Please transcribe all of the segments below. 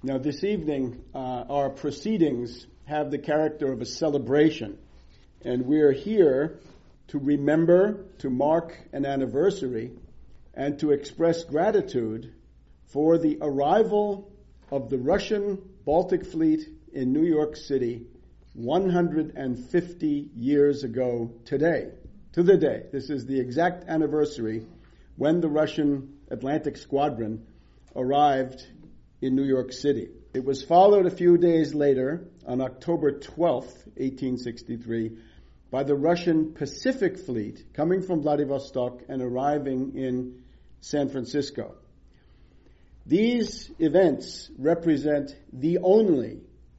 Now, this evening, our proceedings have the character of a celebration, and we're here to remember, to mark an anniversary, and to express gratitude for the arrival of the Russian Baltic Fleet in New York City 150 years ago today, to the day. This is the exact anniversary when the Russian Atlantic Squadron arrived in New York City. It was followed a few days later, on October 12th, 1863, by the Russian Pacific Fleet coming from Vladivostok and arriving in San Francisco. These events represent the only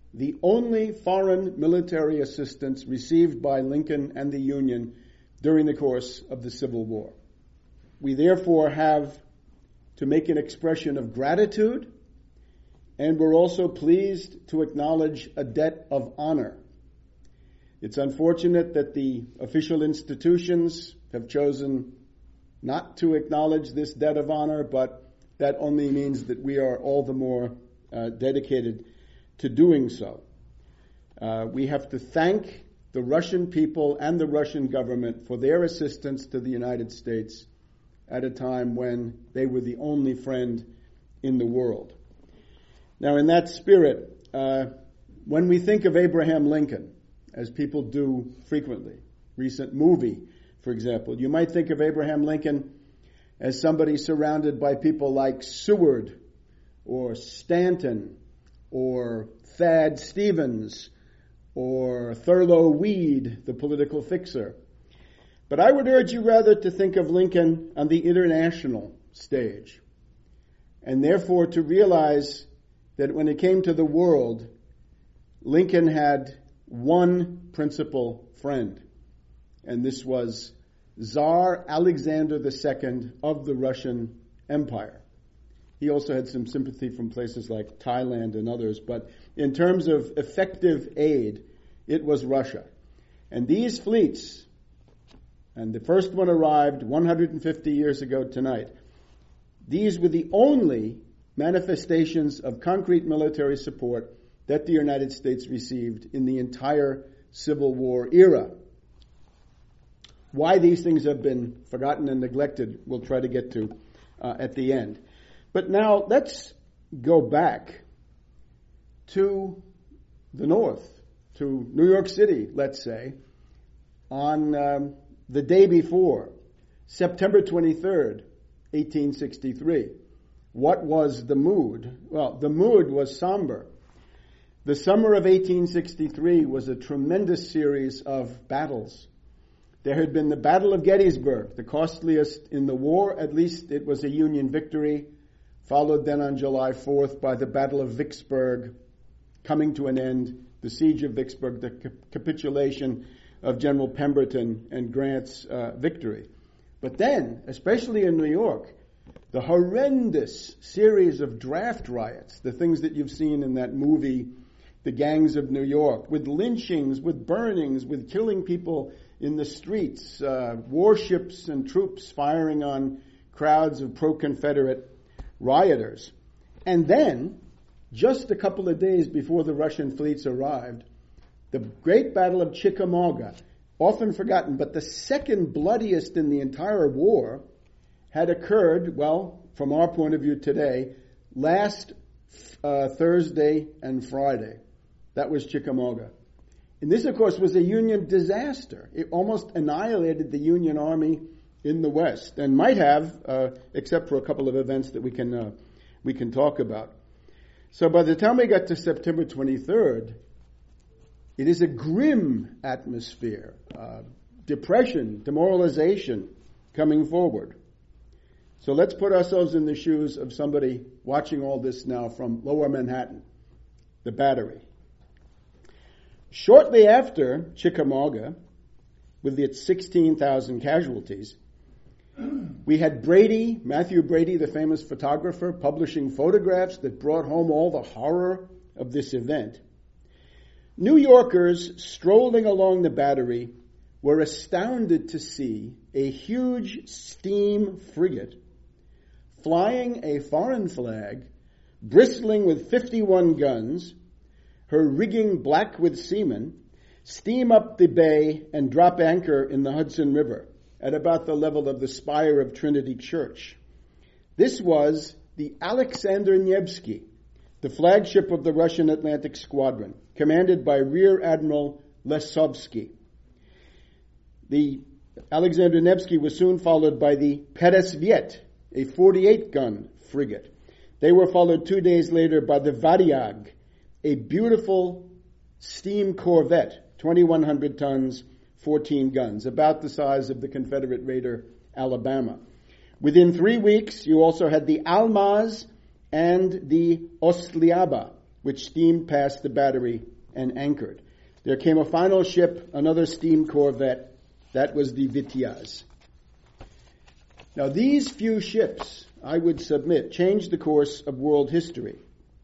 foreign military assistance received by Lincoln and the Union during the course of the Civil War. We therefore have to make an expression of gratitude, and we're also pleased to acknowledge a debt of honor. It's unfortunate that the official institutions have chosen not to acknowledge this debt of honor, but that only means that we are all the more dedicated to doing so. We have to thank the Russian people and the Russian government for their assistance to the United States at a time when they were the only friend in the world. Now, in that spirit, when we think of Abraham Lincoln, as people do frequently, recent movie, for example, you might think of Abraham Lincoln as somebody surrounded by people like Seward or Stanton or Thad Stevens or Thurlow Weed, the political fixer. But I would urge you rather to think of Lincoln on the international stage, and therefore to realize that when it came to the world, Lincoln had one principal friend, and this was Tsar Alexander II of the Russian Empire. He also had some sympathy from places like Thailand and others, but in terms of effective aid, it was Russia. And these fleets, and the first one arrived 150 years ago tonight, these were the only manifestations of concrete military support that the United States received in the entire Civil War era. Why these things have been forgotten and neglected, we'll try to get to at the end. But now let's go back to the north, to New York City, let's say, on the day before, September 23rd, 1863. What was the mood? Well, the mood was somber. The summer of 1863 was a tremendous series of battles. There had been the Battle of Gettysburg, the costliest in the war. At least it was a Union victory, followed then on July 4th by the Battle of Vicksburg, coming to an end, the siege of Vicksburg, the capitulation of General Pemberton and Grant's victory. But then, especially in New York, the horrendous series of draft riots, the things that you've seen in that movie, The Gangs of New York, with lynchings, with burnings, with killing people in the streets, warships and troops firing on crowds of pro-Confederate rioters. And then, just a couple of days before the Russian fleets arrived, the Great Battle of Chickamauga, often forgotten, but the second bloodiest in the entire war, had occurred, well, from our point of view today, last Thursday and Friday. That was Chickamauga. And this, of course, was a Union disaster. It almost annihilated the Union Army in the West, and might have, except for a couple of events that we can talk about. So by the time we got to September 23rd, it is a grim atmosphere, depression, demoralization coming forward. So let's put ourselves in the shoes of somebody watching all this now from Lower Manhattan, the Battery. Shortly after Chickamauga, with its 16,000 casualties, we had Brady, Matthew Brady, the famous photographer, publishing photographs that brought home all the horror of this event. New Yorkers strolling along the Battery were astounded to see a huge steam frigate flying a foreign flag bristling with 51 guns, her rigging black with seamen, steam up the bay and drop anchor in the Hudson River at about the level of the spire of Trinity Church. This was the Alexander Nevsky, the flagship of the Russian Atlantic Squadron, commanded by Rear Admiral Lesovsky. The Alexander Nevsky was soon followed by the Peresviet, a 48-gun frigate. They were followed 2 days later by the Variag, a beautiful steam corvette, 2,100 tons, 14 guns, about the size of the Confederate raider Alabama. Within 3 weeks, you also had the Almaz and the Ostliaba, which steamed past the battery and anchored. There came a final ship, another steam corvette. That was the Vityaz. Now, these few ships, I would submit, changed the course of world history.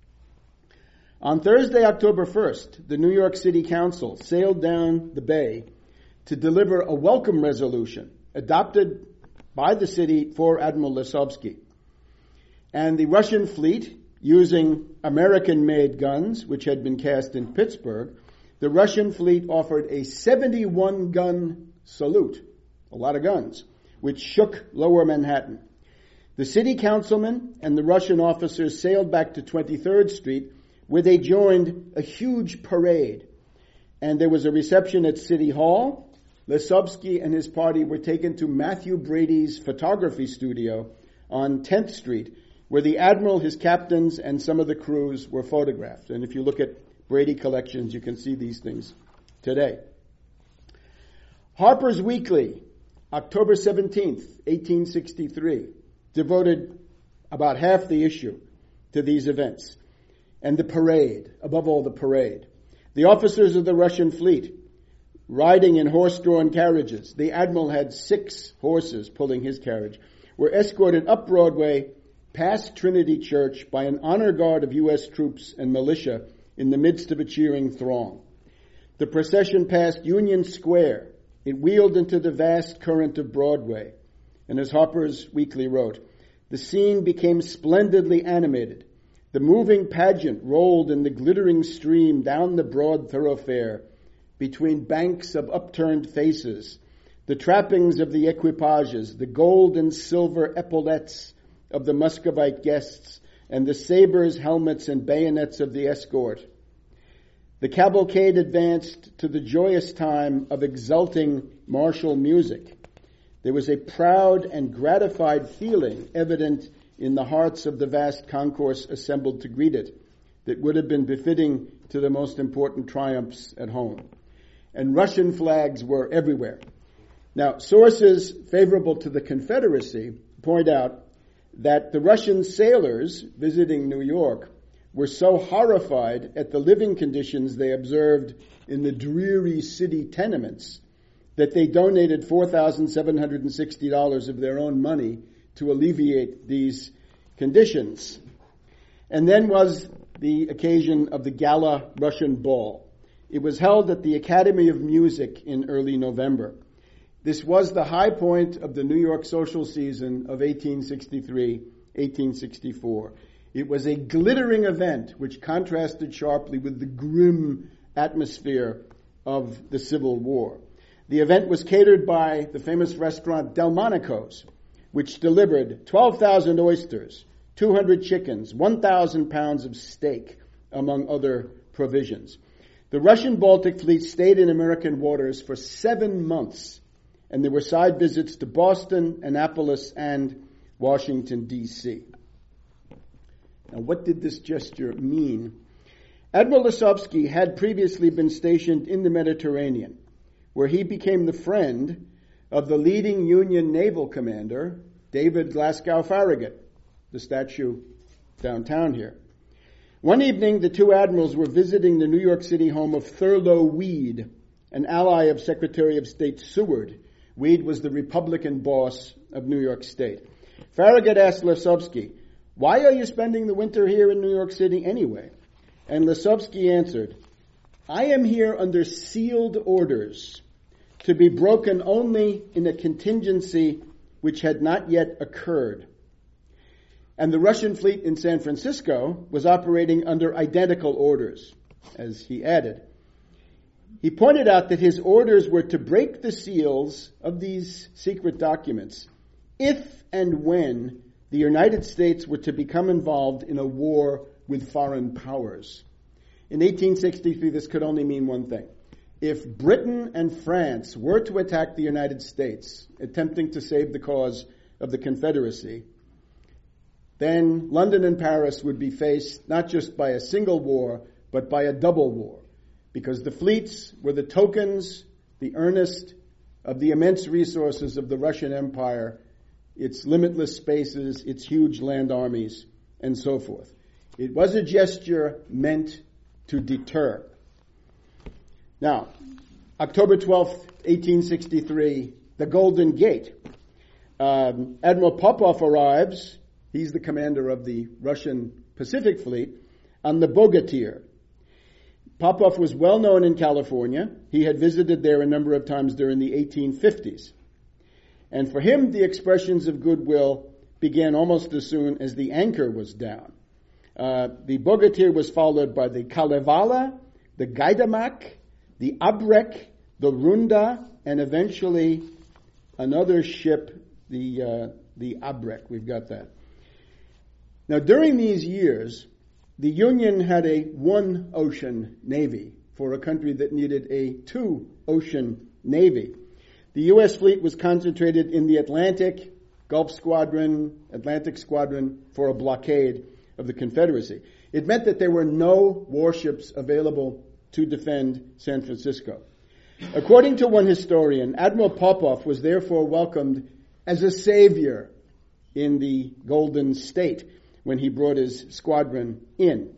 On Thursday, October 1st, the New York City Council sailed down the bay to deliver a welcome resolution adopted by the city for Admiral Lesovsky. And the Russian fleet, using American-made guns, which had been cast in Pittsburgh, the Russian fleet offered a 71-gun salute, a lot of guns, which shook lower Manhattan. The city councilmen and the Russian officers sailed back to 23rd Street, where they joined a huge parade. And there was a reception at City Hall. Lesovsky and his party were taken to Matthew Brady's photography studio on 10th Street, where the admiral, his captains, and some of the crews were photographed. And if you look at Brady collections, you can see these things today. Harper's Weekly, October 17th, 1863, devoted about half the issue to these events. And the parade, above all the parade. The officers of the Russian fleet riding in horse-drawn carriages, the admiral had 6 horses pulling his carriage, were escorted up Broadway past Trinity Church by an honor guard of U.S. troops and militia in the midst of a cheering throng. The procession passed Union Square. It wheeled into the vast current of Broadway. And as Harper's Weekly wrote, the scene became splendidly animated. The moving pageant rolled in the glittering stream down the broad thoroughfare between banks of upturned faces, the trappings of the equipages, the gold and silver epaulettes of the Muscovite guests, and the sabers, helmets, and bayonets of the escort. The cavalcade advanced to the joyous time of exulting martial music. There was a proud and gratified feeling evident in the hearts of the vast concourse assembled to greet it that would have been befitting to the most important triumphs at home. And Russian flags were everywhere. Now, sources favorable to the Confederacy point out that the Russian sailors visiting New York were so horrified at the living conditions they observed in the dreary city tenements that they donated $4,760 of their own money to alleviate these conditions. And then was the occasion of the Gala Russian Ball. It was held at the Academy of Music in early November. This was the high point of the New York social season of 1863-1864. It was a glittering event which contrasted sharply with the grim atmosphere of the Civil War. The event was catered by the famous restaurant Delmonico's, which delivered 12,000 oysters, 200 chickens, 1,000 pounds of steak, among other provisions. The Russian Baltic Fleet stayed in American waters for 7 months, and there were side visits to Boston, Annapolis, and Washington, D.C. Now, what did this gesture mean? Admiral Lesovsky had previously been stationed in the Mediterranean, where he became the friend of the leading Union naval commander, David Glasgow Farragut, the statue downtown here. One evening, the two admirals were visiting the New York City home of Thurlow Weed, an ally of Secretary of State Seward. Weed was the Republican boss of New York State. Farragut asked Lesovsky, "Why are you spending the winter here in New York City anyway?" And Lesovsky answered, "I am here under sealed orders to be broken only in a contingency which had not yet occurred." And the Russian fleet in San Francisco was operating under identical orders, as he added. He pointed out that his orders were to break the seals of these secret documents if and when the United States were to become involved in a war with foreign powers. In 1863, this could only mean one thing. If Britain and France were to attack the United States, attempting to save the cause of the Confederacy, then London and Paris would be faced not just by a single war, but by a double war, because the fleets were the tokens, the earnest of the immense resources of the Russian Empire, its limitless spaces, its huge land armies, and so forth. It was a gesture meant to deter. Now, October 12th, 1863, the Golden Gate. Admiral Popov arrives. He's the commander of the Russian Pacific Fleet on the Bogatyr. Popov was well known in California. He had visited there a number of times during the 1850s. And for him, the expressions of goodwill began almost as soon as the anchor was down. The Bogatyr was followed by the Kalevala, the Gaidamak, the Abrek, the Runda, and eventually another ship, the Abrek. We've got that. Now, during these years, the Union had a one-ocean navy for a country that needed a two-ocean navy. The U.S. fleet was concentrated in the Atlantic, Gulf Squadron, Atlantic Squadron for a blockade of the Confederacy. It meant that there were no warships available to defend San Francisco. According to one historian, Admiral Popov was therefore welcomed as a savior in the Golden State when he brought his squadron in,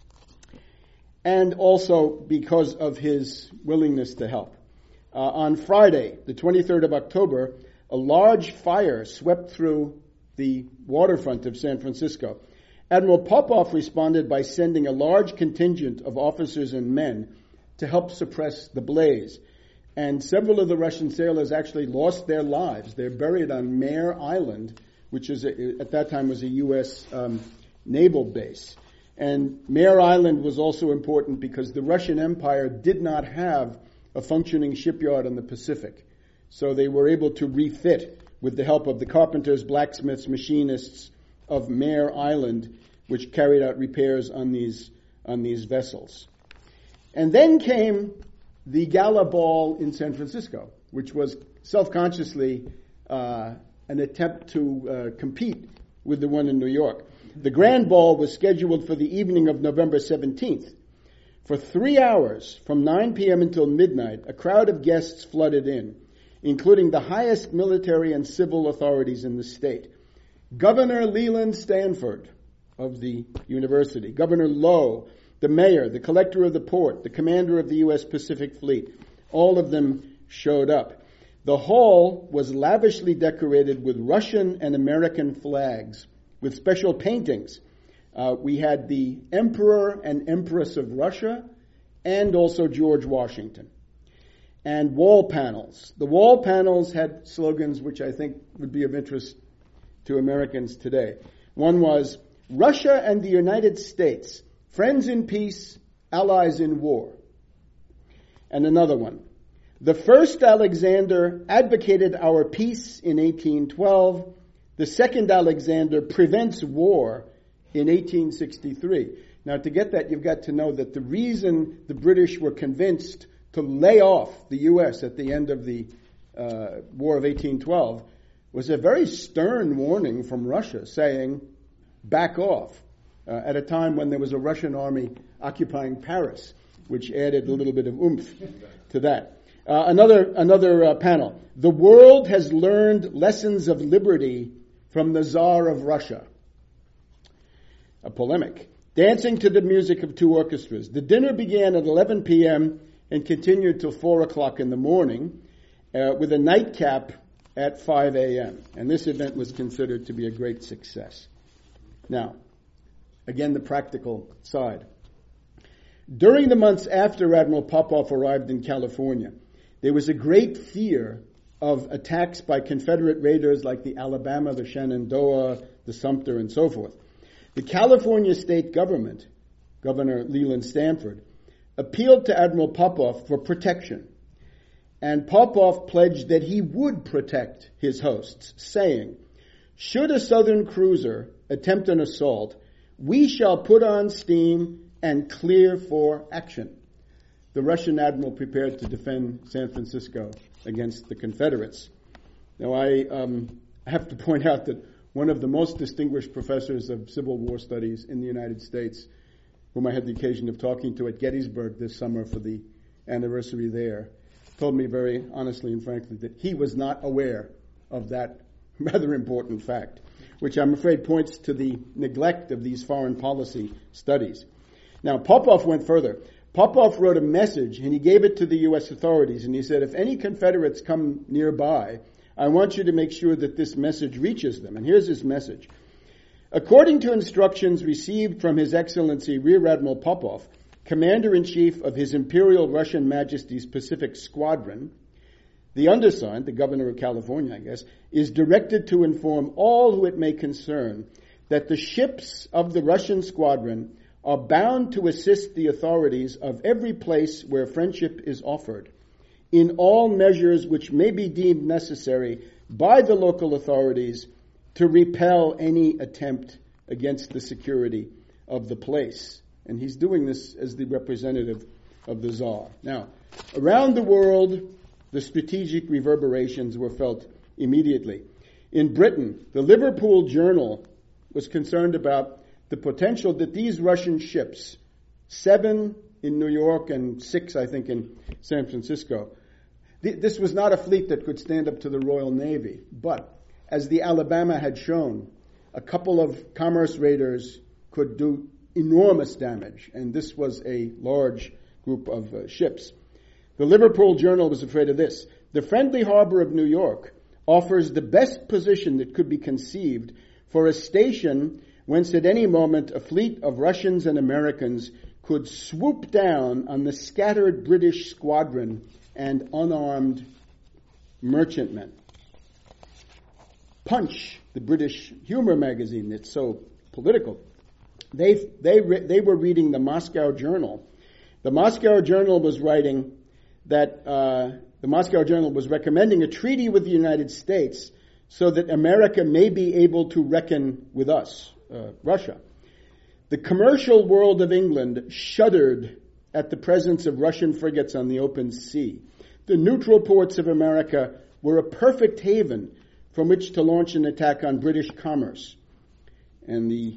and also because of his willingness to help. On Friday, the 23rd of October, a large fire swept through the waterfront of San Francisco. Admiral Popov responded by sending a large contingent of officers and men to help suppress the blaze. And several of the Russian sailors actually lost their lives. They're buried on Mare Island, which is at that time was a U.S. Naval base. And Mare Island was also important because the Russian Empire did not have a functioning shipyard on the Pacific. So they were able to refit with the help of the carpenters, blacksmiths, machinists of Mare Island, which carried out repairs on these vessels. And then came the Gala Ball in San Francisco, which was self-consciously an attempt to compete with the one in New York. The Grand Ball was scheduled for the evening of November 17th. For 3 hours, from 9 p.m. until midnight, a crowd of guests flooded in, including the highest military and civil authorities in the state. Governor Leland Stanford of the university, Governor Lowe, the mayor, the collector of the port, the commander of the U.S. Pacific Fleet, all of them showed up. The hall was lavishly decorated with Russian and American flags, with special paintings. We had the Emperor and Empress of Russia, and also George Washington. And wall panels. The wall panels had slogans which I think would be of interest to Americans today. One was, Russia and the United States, friends in peace, allies in war. And another one, the first Alexander advocated our peace in 1812. The second Alexander prevents war in 1863. Now, to get that, you've got to know that the reason the British were convinced to lay off the U.S. at the end of the War of 1812 was a very stern warning from Russia saying, back off, at a time when there was a Russian army occupying Paris, which added a little bit of oomph to that. Another panel. The world has learned lessons of liberty from the Tsar of Russia. A polemic. Dancing to the music of two orchestras. The dinner began at 11 p.m. and continued till 4 o'clock in the morning with a nightcap at 5 a.m. And this event was considered to be a great success. Now, again, the practical side. During the months after Admiral Popov arrived in California, there was a great fear of attacks by Confederate raiders like the Alabama, the Shenandoah, the the Sumter, and so forth. The California state government, Governor Leland Stanford, appealed to Admiral Popov for protection. And Popov pledged that he would protect his hosts, saying, "Should a Southern cruiser attempt an assault, we shall put on steam and clear for action." The Russian admiral prepared to defend San Francisco against the Confederates. Now, I have to point out that one of the most distinguished professors of Civil War studies in the United States, whom I had the occasion of talking to at Gettysburg this summer for the anniversary there, told me very honestly and frankly that he was not aware of that rather important fact, which I'm afraid points to the neglect of these foreign policy studies. Now, Popov went further. Popov wrote a message, and he gave it to the U.S. authorities, and he said, if any Confederates come nearby, I want you to make sure that this message reaches them. And here's his message. According to instructions received from His Excellency Rear Admiral Popov, Commander-in-Chief of His Imperial Russian Majesty's Pacific Squadron, the undersigned, the Governor of California, I guess, is directed to inform all who it may concern that the ships of the Russian squadron are bound to assist the authorities of every place where friendship is offered in all measures which may be deemed necessary by the local authorities to repel any attempt against the security of the place. And he's doing this as the representative of the Tsar. Now, around the world, the strategic reverberations were felt immediately. In Britain, the Liverpool Journal was concerned about the potential that these Russian ships, 7 in New York and 6, I think, in San Francisco, this was not a fleet that could stand up to the Royal Navy. But as the Alabama had shown, a couple of commerce raiders could do enormous damage, and this was a large group of ships. The Liverpool Journal was afraid of this. The friendly harbor of New York offers the best position that could be conceived for a station whence at any moment a fleet of Russians and Americans could swoop down on the scattered British squadron and unarmed merchantmen. Punch, the British humor magazine that's so political, they were reading the Moscow Journal. The Moscow Journal was writing that the Moscow Journal was recommending a treaty with the United States so that America may be able to reckon with us, Russia. The commercial world of England shuddered at the presence of Russian frigates on the open sea. The neutral ports of America were a perfect haven from which to launch an attack on British commerce. And the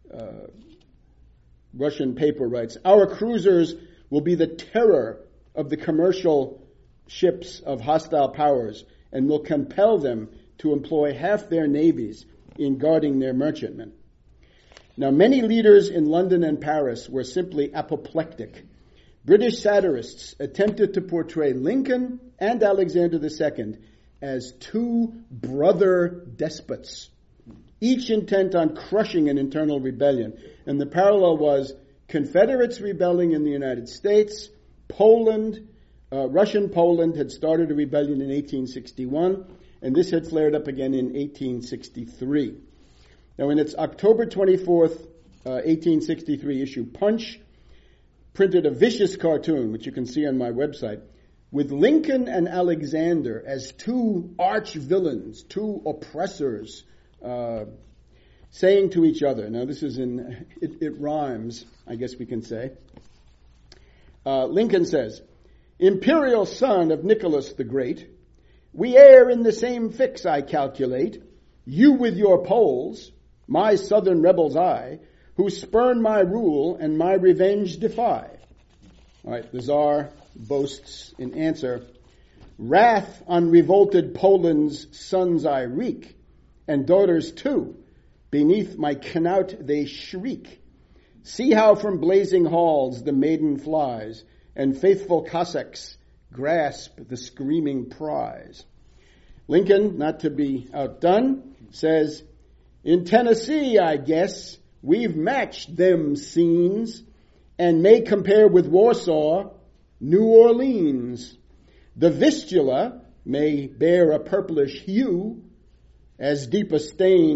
Russian paper writes, "Our cruisers will be the terror of the commercial ships of hostile powers and will compel them to employ half their navies in guarding their merchantmen." Now, many leaders in London and Paris were simply apoplectic. British satirists attempted to portray Lincoln and Alexander II as two brother despots, each intent on crushing an internal rebellion. And the parallel was Confederates rebelling in the United States, Poland, Russian Poland had started a rebellion in 1861, and this had flared up again in 1863. Now, in its October 24th, 1863 issue, Punch printed a vicious cartoon, which you can see on my website, with Lincoln and Alexander as two arch villains, two oppressors, saying to each other. Now, this is it rhymes, I guess we can say. Lincoln says, "Imperial son of Nicholas the Great, we err in the same fix, I calculate. You with your Poles, my southern rebels I, who spurn my rule and my revenge defy." All right, the Tsar boasts in answer, "Wrath on revolted Poland's sons I wreak, and daughters too. Beneath my knout they shriek. See how from blazing halls the maiden flies, and faithful Cossacks grasp the screaming prize." Lincoln, not to be outdone, says, "In Tennessee, I guess, we've matched them scenes, and may compare with Warsaw, New Orleans. The Vistula may bear a purplish hue, as deep a stain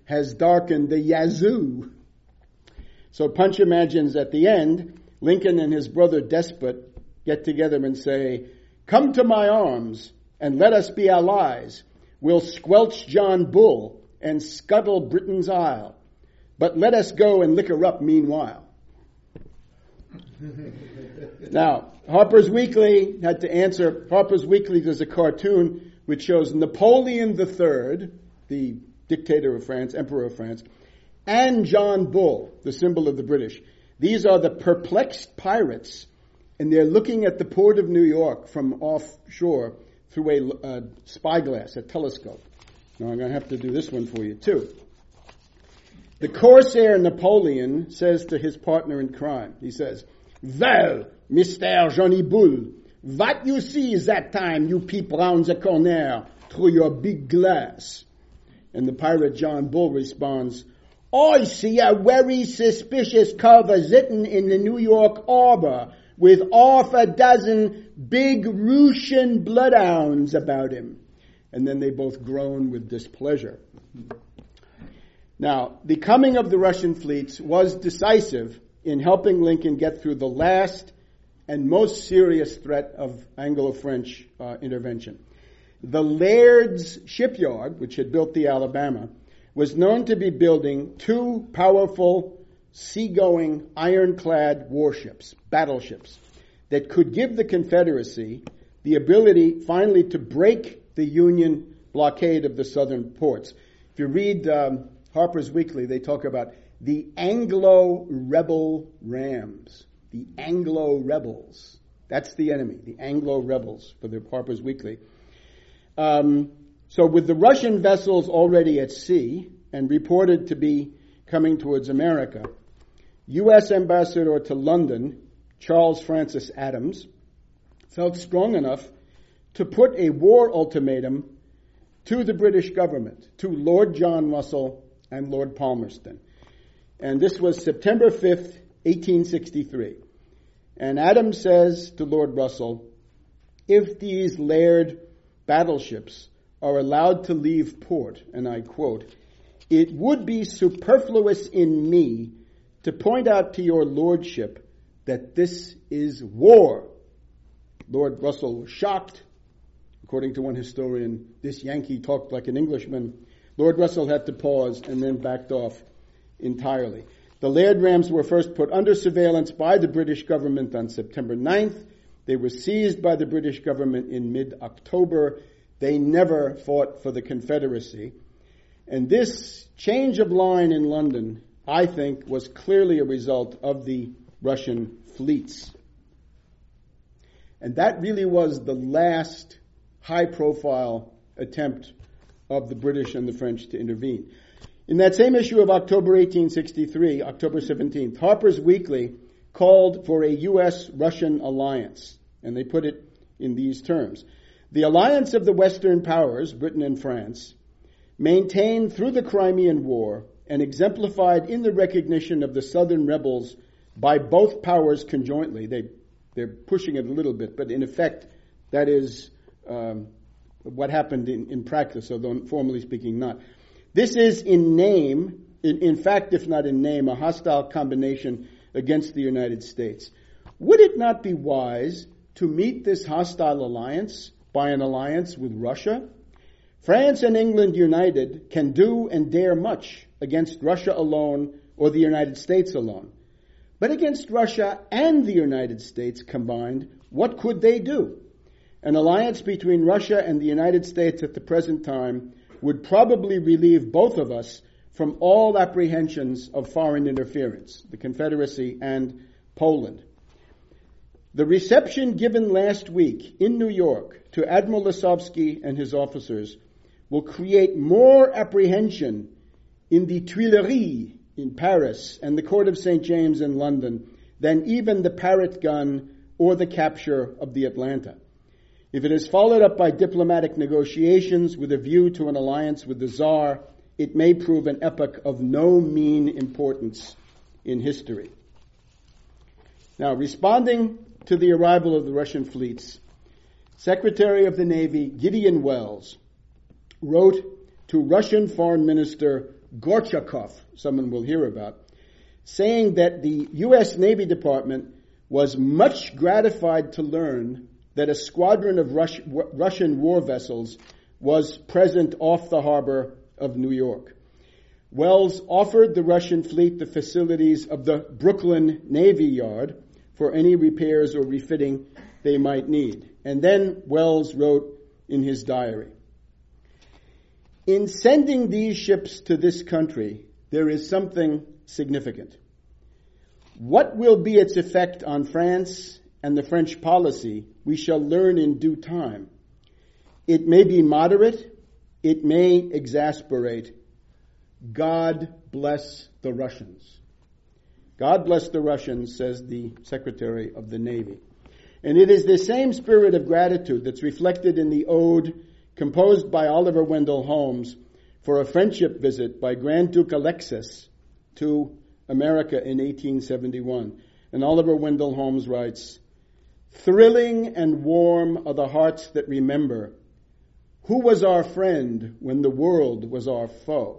has darkened the Yazoo. So Punch imagines at the end, Lincoln and his brother Despot get together and say, "Come to my arms and let us be allies. We'll squelch John Bull and scuttle Britain's Isle. But let us go and liquor up meanwhile." Now, Harper's Weekly had to answer. Harper's Weekly does a cartoon which shows Napoleon III, the dictator of France, emperor of France, and John Bull, the symbol of the British. These are the perplexed pirates, and they're looking at the port of New York from offshore through a spyglass, a telescope. Now I'm going to have to do this one for you too. The Corsair Napoleon says to his partner in crime, he says, "Well, Mr. Johnny Bull, what you see that time you peep round the corner through your big glass?" And the pirate John Bull responds, "I see a very suspicious cover sitting in the New York harbor with half a dozen big Russian bloodhounds about him." And then they both groan with displeasure. Now, the coming of the Russian fleets was decisive in helping Lincoln get through the last and most serious threat of Anglo-French intervention. The Laird's shipyard, which had built the Alabama, was known to be building two powerful seagoing ironclad warships, battleships, that could give the Confederacy the ability finally to break the Union blockade of the southern ports. If you read Harper's Weekly, they talk about the Anglo-rebel rams. The Anglo-rebels. That's the enemy, the Anglo-rebels for the Harper's Weekly. So with the Russian vessels already at sea and reported to be coming towards America, U.S. Ambassador to London, Charles Francis Adams, felt strong enough to put a war ultimatum to the British government, to Lord John Russell and Lord Palmerston. And this was September 5th, 1863. And Adams says to Lord Russell, "If these Laird battleships are allowed to leave port," and I quote, "it would be superfluous in me to point out to your lordship that this is war." Lord Russell was shocked. According to one historian, this Yankee talked like an Englishman. Lord Russell had to pause and then backed off entirely. The Laird rams were first put under surveillance by the British government on September 9th. They were seized by the British government in mid-October. They never fought for the Confederacy. And this change of line in London, I think, was clearly a result of the Russian fleets. And that really was the last high-profile attempt of the British and the French to intervene. In that same issue of October 1863, October 17th, Harper's Weekly called for a U.S.-Russian alliance, and they put it in these terms. "The alliance of the Western powers, Britain and France, maintained through the Crimean War and exemplified in the recognition of the Southern rebels by both powers conjointly." They're pushing it a little bit, but in effect, that is what happened in practice, although formally speaking not. "This is in name, in fact, if not in name, a hostile combination against the United States. Would it not be wise to meet this hostile alliance by an alliance with Russia? France and England united can do and dare much against Russia alone or the United States alone. But against Russia and the United States combined, what could they do? An alliance between Russia and the United States at the present time would probably relieve both of us from all apprehensions of foreign interference, the Confederacy and Poland. The reception given last week in New York to Admiral Lasovsky and his officers will create more apprehension in the Tuileries in Paris and the Court of St. James in London than even the Parrott gun or the capture of the Atlanta. If it is followed up by diplomatic negotiations with a view to an alliance with the Tsar, it may prove an epoch of no mean importance in history." Now, responding to the arrival of the Russian fleets, Secretary of the Navy Gideon Welles wrote to Russian Foreign Minister Gorchakov, someone will hear about, saying that the U.S. Navy Department was much gratified to learn that a squadron of Russian war vessels was present off the harbor of New York. Wells offered the Russian fleet the facilities of the Brooklyn Navy Yard for any repairs or refitting they might need. And then Wells wrote in his diary, "In sending these ships to this country, there is something significant. What will be its effect on France and the French policy, we shall learn in due time. It may be moderate, it may exasperate. God bless the Russians." God bless the Russians, says the Secretary of the Navy. And it is the same spirit of gratitude that's reflected in the ode composed by Oliver Wendell Holmes for a friendship visit by Grand Duke Alexis to America in 1871. And Oliver Wendell Holmes writes, "Thrilling and warm are the hearts that remember who was our friend when the world was our foe."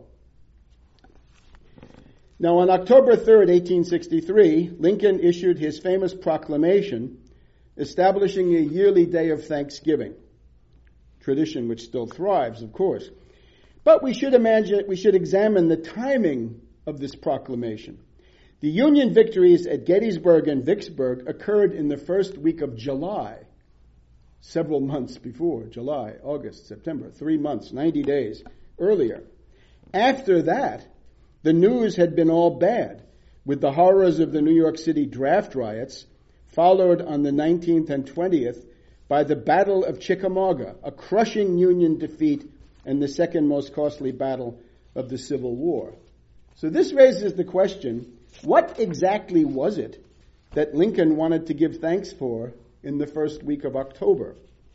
Now, on October 3rd, 1863, Lincoln issued his famous proclamation establishing a yearly day of Thanksgiving, tradition which still thrives, of course. But we should examine the timing of this proclamation. The Union victories at Gettysburg and Vicksburg occurred in the first week of July, several months before, July, August, September, 3 months, 90 days earlier. After that, the news had been all bad, with the horrors of the New York City draft riots, followed on the 19th and 20th by the Battle of Chickamauga, a crushing Union defeat and the second most costly battle of the Civil War. So this raises the question, what exactly was it that Lincoln wanted to give thanks for in the first week of October?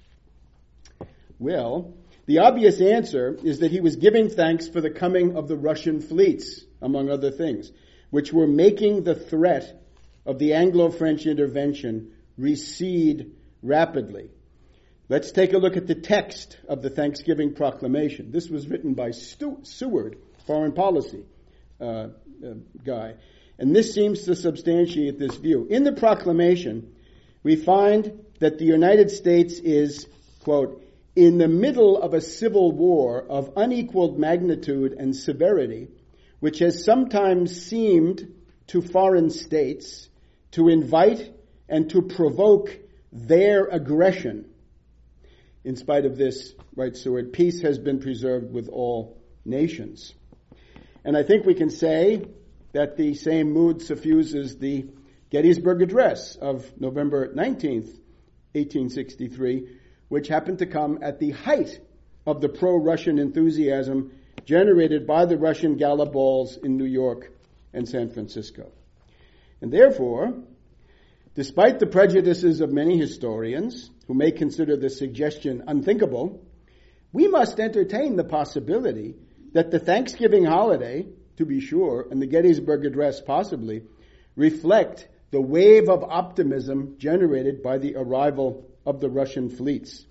Well, the obvious answer is that he was giving thanks for the coming of the Russian fleets, among other things, which were making the threat of the Anglo-French intervention recede rapidly. Let's take a look at the text of the Thanksgiving Proclamation. This was written by Seward, foreign policy guy. And this seems to substantiate this view. In the proclamation, we find that the United States is, quote, "in the middle of a civil war of unequaled magnitude and severity, which has sometimes seemed to foreign states to invite and to provoke their aggression. In spite of this," writes Seward, "peace has been preserved with all nations." And I think we can say that the same mood suffuses the Gettysburg Address of November 19th, 1863, which happened to come at the height of the pro-Russian enthusiasm generated by the Russian gala balls in New York and San Francisco. And therefore, despite the prejudices of many historians who may consider the suggestion unthinkable, we must entertain the possibility that the Thanksgiving holiday, to be sure, and the Gettysburg Address possibly, reflect the wave of optimism generated by the arrival of the Russian fleets.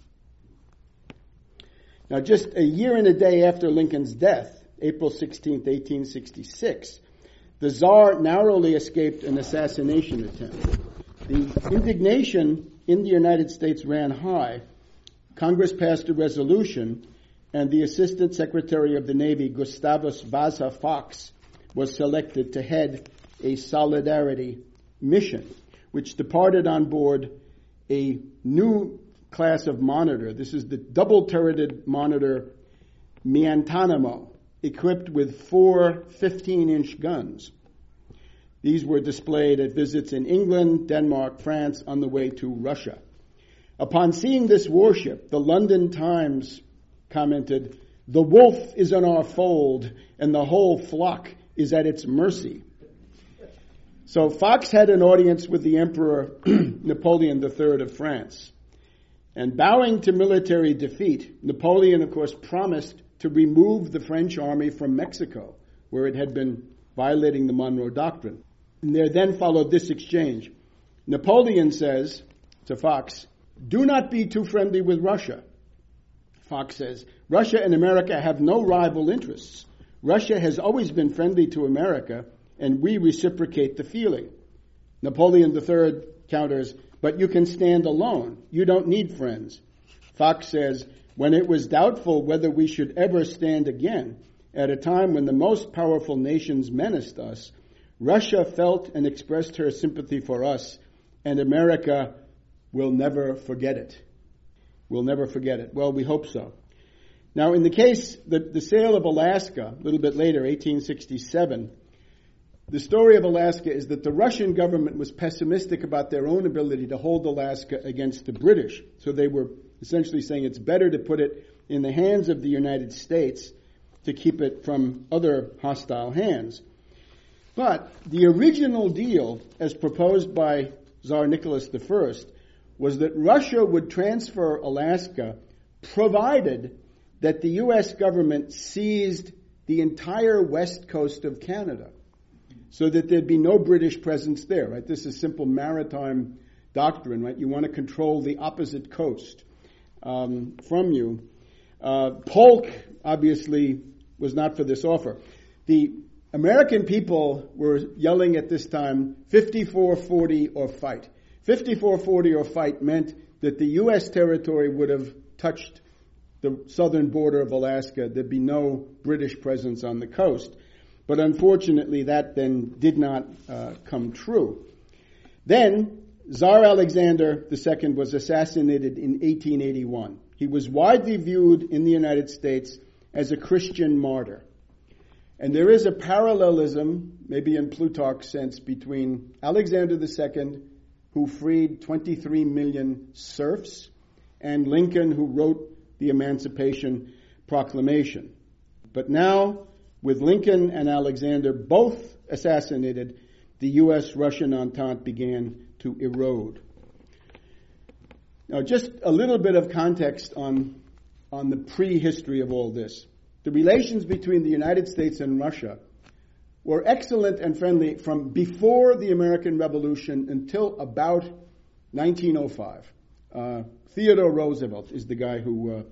Now, just a year and a day after Lincoln's death, April 16th, 1866, the Tsar narrowly escaped an assassination attempt. The indignation in the United States ran high. Congress passed a resolution, and the Assistant Secretary of the Navy, Gustavus Vasa Fox, was selected to head a solidarity mission, which departed on board a new class of monitor. This is the double-turreted monitor Miantanamo, equipped with 4 15-inch guns. These were displayed at visits in England, Denmark, France, on the way to Russia. Upon seeing this warship, the London Times commented, "The wolf is in our fold, and the whole flock is at its mercy." So Fox had an audience with the Emperor Napoleon III of France. And bowing to military defeat, Napoleon, of course, promised to remove the French army from Mexico, where it had been violating the Monroe Doctrine. And there then followed this exchange. Napoleon says to Fox, "Do not be too friendly with Russia." Fox says, "Russia and America have no rival interests. Russia has always been friendly to America, and we reciprocate the feeling. Napoleon III counters, but you can stand alone. You don't need friends. Fox says, when it was doubtful whether we should ever stand again, at a time when the most powerful nations menaced us, Russia felt and expressed her sympathy for us, and America will never forget it. We'll never forget it. Well, we hope so. Now, in the case, the sale of Alaska, a little bit later, 1867, the story of Alaska is that the Russian government was pessimistic about their own ability to hold Alaska against the British. So they were essentially saying it's better to put it in the hands of the United States to keep it from other hostile hands. But the original deal, as proposed by Tsar Nicholas I, was that Russia would transfer Alaska provided that the U.S. government seized the entire west coast of Canada, so that there'd be no British presence there, right? This is simple maritime doctrine, right? You want to control the opposite coast from you. Polk, obviously, was not for this offer. The American people were yelling at this time, 54-40 or fight. 54-40 or fight meant that the U.S. territory would have touched the southern border of Alaska. There'd be no British presence on the coast. But unfortunately, that then did not come true. Then, Tsar Alexander II was assassinated in 1881. He was widely viewed in the United States as a Christian martyr. And there is a parallelism, maybe in Plutarch's sense, between Alexander II, who freed 23 million serfs, and Lincoln, who wrote the Emancipation Proclamation. But now, with Lincoln and Alexander both assassinated, the U.S.-Russian entente began to erode. Now, just a little bit of context on the prehistory of all this. The relations between the United States and Russia were excellent and friendly from before the American Revolution until about 1905. Theodore Roosevelt is the guy who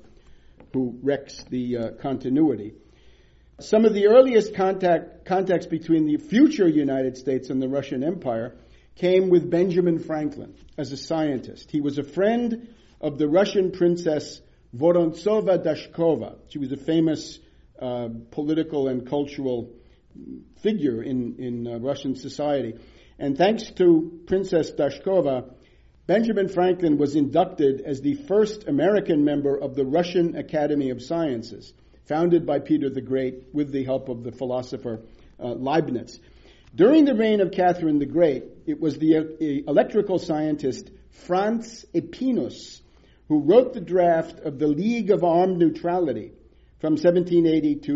wrecks the continuity. Some of the earliest contacts between the future United States and the Russian Empire came with Benjamin Franklin as a scientist. He was a friend of the Russian princess Vorontsova-Dashkova. She was a famous political and cultural figure in Russian society. And thanks to Princess Dashkova, Benjamin Franklin was inducted as the first American member of the Russian Academy of Sciences, founded by Peter the Great with the help of the philosopher Leibniz. During the reign of Catherine the Great, it was the electrical scientist Franz Epinus who wrote the draft of the League of Armed Neutrality from 1780 to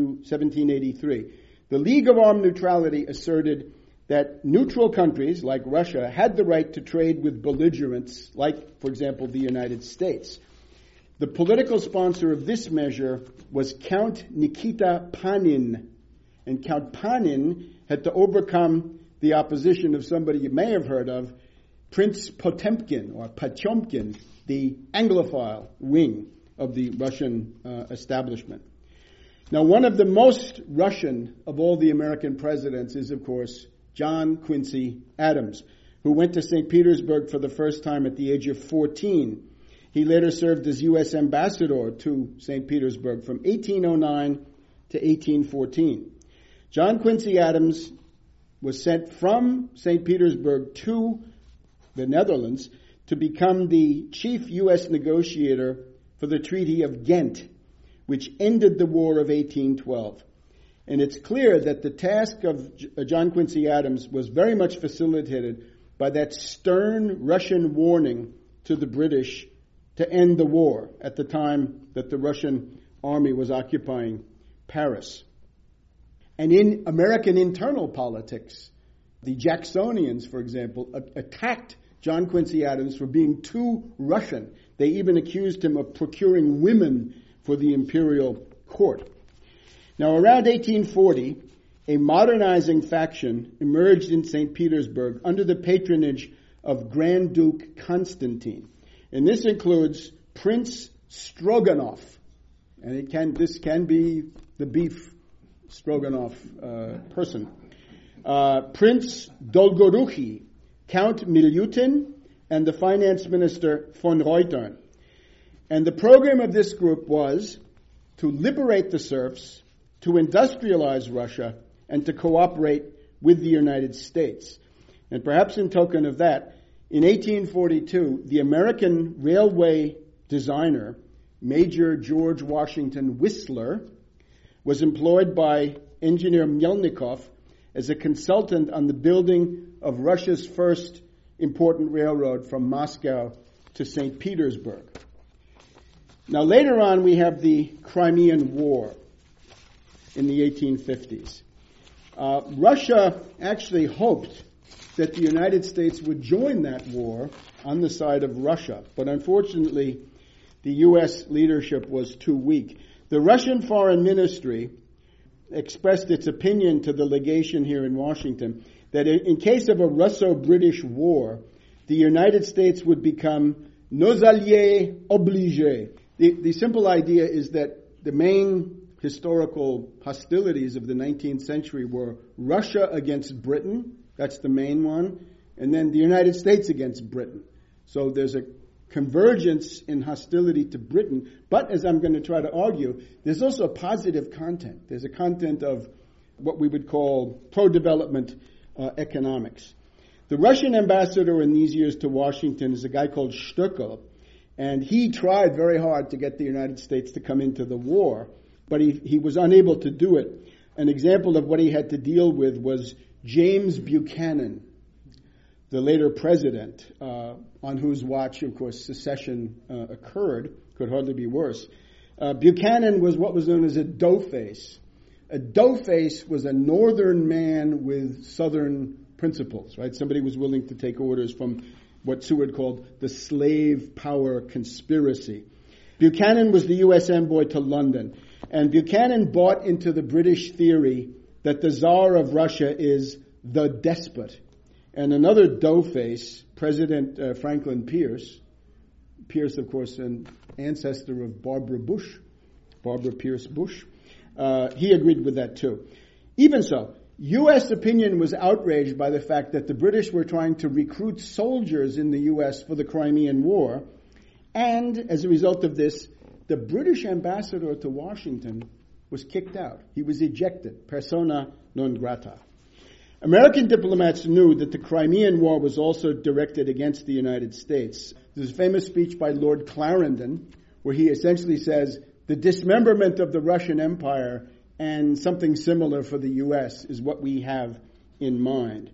1783. The League of Armed Neutrality asserted that neutral countries like Russia had the right to trade with belligerents like, for example, the United States. The political sponsor of this measure was Count Nikita Panin. And Count Panin had to overcome the opposition of somebody you may have heard of, Prince Potemkin, or Potemkin, the Anglophile wing of the Russian establishment. Now, one of the most Russian of all the American presidents is, of course, John Quincy Adams, who went to St. Petersburg for the first time at the age of 14. He later served as U.S. ambassador to St. Petersburg from 1809 to 1814. John Quincy Adams was sent from St. Petersburg to the Netherlands to become the chief U.S. negotiator for the Treaty of Ghent, which ended the War of 1812. And it's clear that the task of John Quincy Adams was very much facilitated by that stern Russian warning to the British to end the war at the time that the Russian army was occupying Paris. And in American internal politics, the Jacksonians, for example, attacked John Quincy Adams for being too Russian. They even accused him of procuring women for the imperial court. Now, around 1840, a modernizing faction emerged in St. Petersburg under the patronage of Grand Duke Constantine. And this includes Prince Stroganov. And this can be the beef Stroganoff person. Prince Dolgoruki, Count Milutin, and the finance minister von Reutern. And the program of this group was to liberate the serfs, to industrialize Russia, and to cooperate with the United States. And perhaps in token of that, in 1842, the American railway designer, Major George Washington Whistler, was employed by engineer Melnikov as a consultant on the building of Russia's first important railroad from Moscow to St. Petersburg. Now later on we have the Crimean War in the 1850s. Russia actually hoped that the United States would join that war on the side of Russia, but unfortunately the U.S. leadership was too weak. The Russian Foreign Ministry expressed its opinion to the legation here in Washington that in case of a Russo-British war, the United States would become nos alliés obligés. The simple idea is that the main historical hostilities of the 19th century were Russia against Britain, that's the main one, and then the United States against Britain. So there's a convergence in hostility to Britain, but as I'm going to try to argue, there's also a positive content. There's a content of what we would call pro-development economics. The Russian ambassador in these years to Washington is a guy called Stuckel, and he tried very hard to get the United States to come into the war, but he was unable to do it. An example of what he had to deal with was James Buchanan, the later president, on whose watch, of course, secession occurred. Could hardly be worse. Buchanan was what was known as a doughface. A doughface was a northern man with southern principles, right? Somebody was willing to take orders from what Seward called the slave power conspiracy. Buchanan was the U.S. envoy to London, and Buchanan bought into the British theory that the Tsar of Russia is the despot. And another doughface, President Franklin Pierce, of course, an ancestor of Barbara Pierce Bush, he agreed with that too. Even so, U.S. opinion was outraged by the fact that the British were trying to recruit soldiers in the U.S. for the Crimean War, and as a result of this, the British ambassador to Washington was kicked out. He was ejected, persona non grata. American diplomats knew that the Crimean War was also directed against the United States. There's a famous speech by Lord Clarendon where he essentially says, the dismemberment of the Russian Empire and something similar for the U.S. is what we have in mind.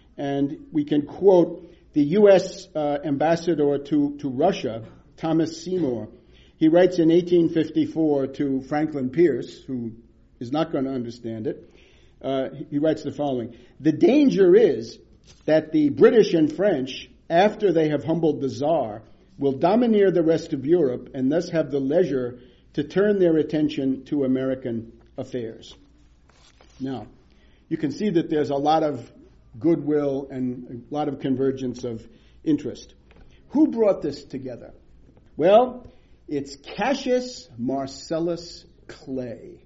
And we can quote the U.S. ambassador to Russia, Thomas Seymour. He writes in 1854 to Franklin Pierce, who is not going to understand it. He writes the following: the danger is that the British and French, after they have humbled the Tsar, will domineer the rest of Europe and thus have the leisure to turn their attention to American affairs. Now, you can see that there's a lot of goodwill and a lot of convergence of interest. Who brought this together? Well, it's Cassius Marcellus Clay.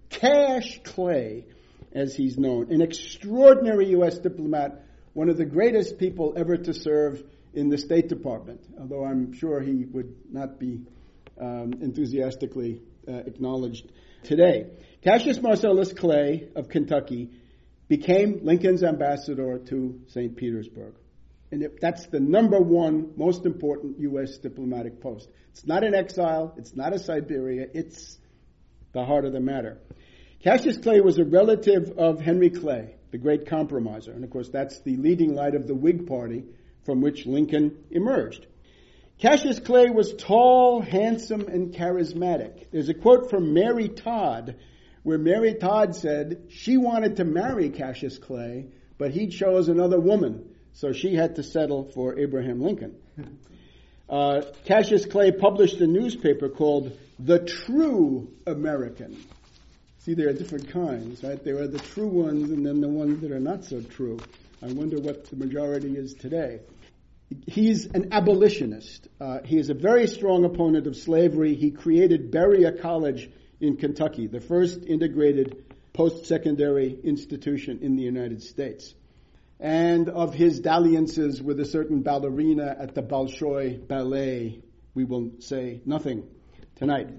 Cash Clay, as he's known, an extraordinary U.S. diplomat, one of the greatest people ever to serve in the State Department, although I'm sure he would not be enthusiastically acknowledged today. Cassius Marcellus Clay of Kentucky became Lincoln's ambassador to St. Petersburg. And that's the number one most important U.S. diplomatic post. It's not an exile. It's not a Siberia. It's the heart of the matter. Cassius Clay was a relative of Henry Clay, the great compromiser. And, of course, that's the leading light of the Whig Party from which Lincoln emerged. Cassius Clay was tall, handsome, and charismatic. There's a quote from Mary Todd where Mary Todd said she wanted to marry Cassius Clay, but he chose another woman, so she had to settle for Abraham Lincoln. Cassius Clay published a newspaper called The True American. See, there are different kinds, right? There are the true ones and then the ones that are not so true. I wonder what the majority is today. He's an abolitionist. He is a very strong opponent of slavery. He created Berea College in Kentucky, the first integrated post-secondary institution in the United States, and of his dalliances with a certain ballerina at the Bolshoi Ballet. We will say nothing tonight.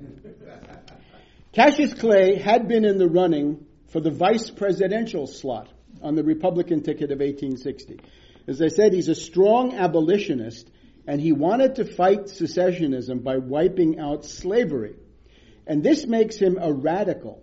Cassius Clay had been in the running for the vice presidential slot on the Republican ticket of 1860. As I said, he's a strong abolitionist, and he wanted to fight secessionism by wiping out slavery. And this makes him a radical,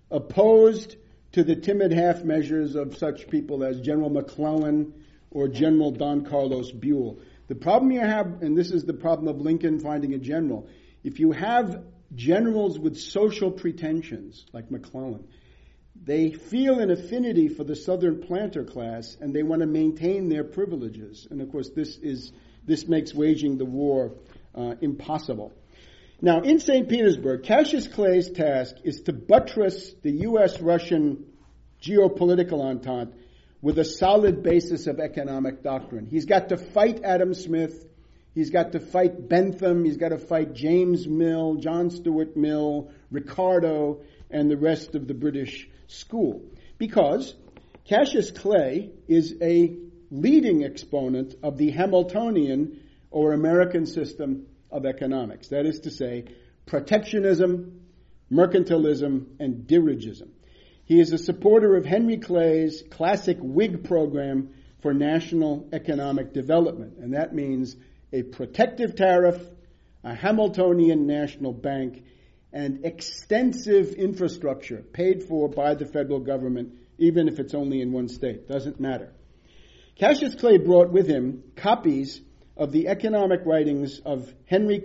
opposed to the timid half measures of such people as General McClellan or General Don Carlos Buell. The problem you have, and this is the problem of Lincoln finding a general, if you have generals with social pretensions, like McClellan, they feel an affinity for the Southern planter class, and they want to maintain their privileges. And of course, this makes waging the war impossible. Now, in St. Petersburg, Cassius Clay's task is to buttress the U.S.-Russian geopolitical entente with a solid basis of economic doctrine. He's got to fight Adam Smith. He's got to fight Bentham. He's got to fight James Mill, John Stuart Mill, Ricardo, and the rest of the British school. Because Cassius Clay is a leading exponent of the Hamiltonian or American system of economics. That is to say, protectionism, mercantilism, and dirigism. He is a supporter of Henry Clay's classic Whig program for national economic development, and that means a protective tariff, a Hamiltonian national bank, and extensive infrastructure paid for by the federal government, even if it's only in one state. Doesn't matter. Cassius Clay brought with him copies of the economic writings of Henry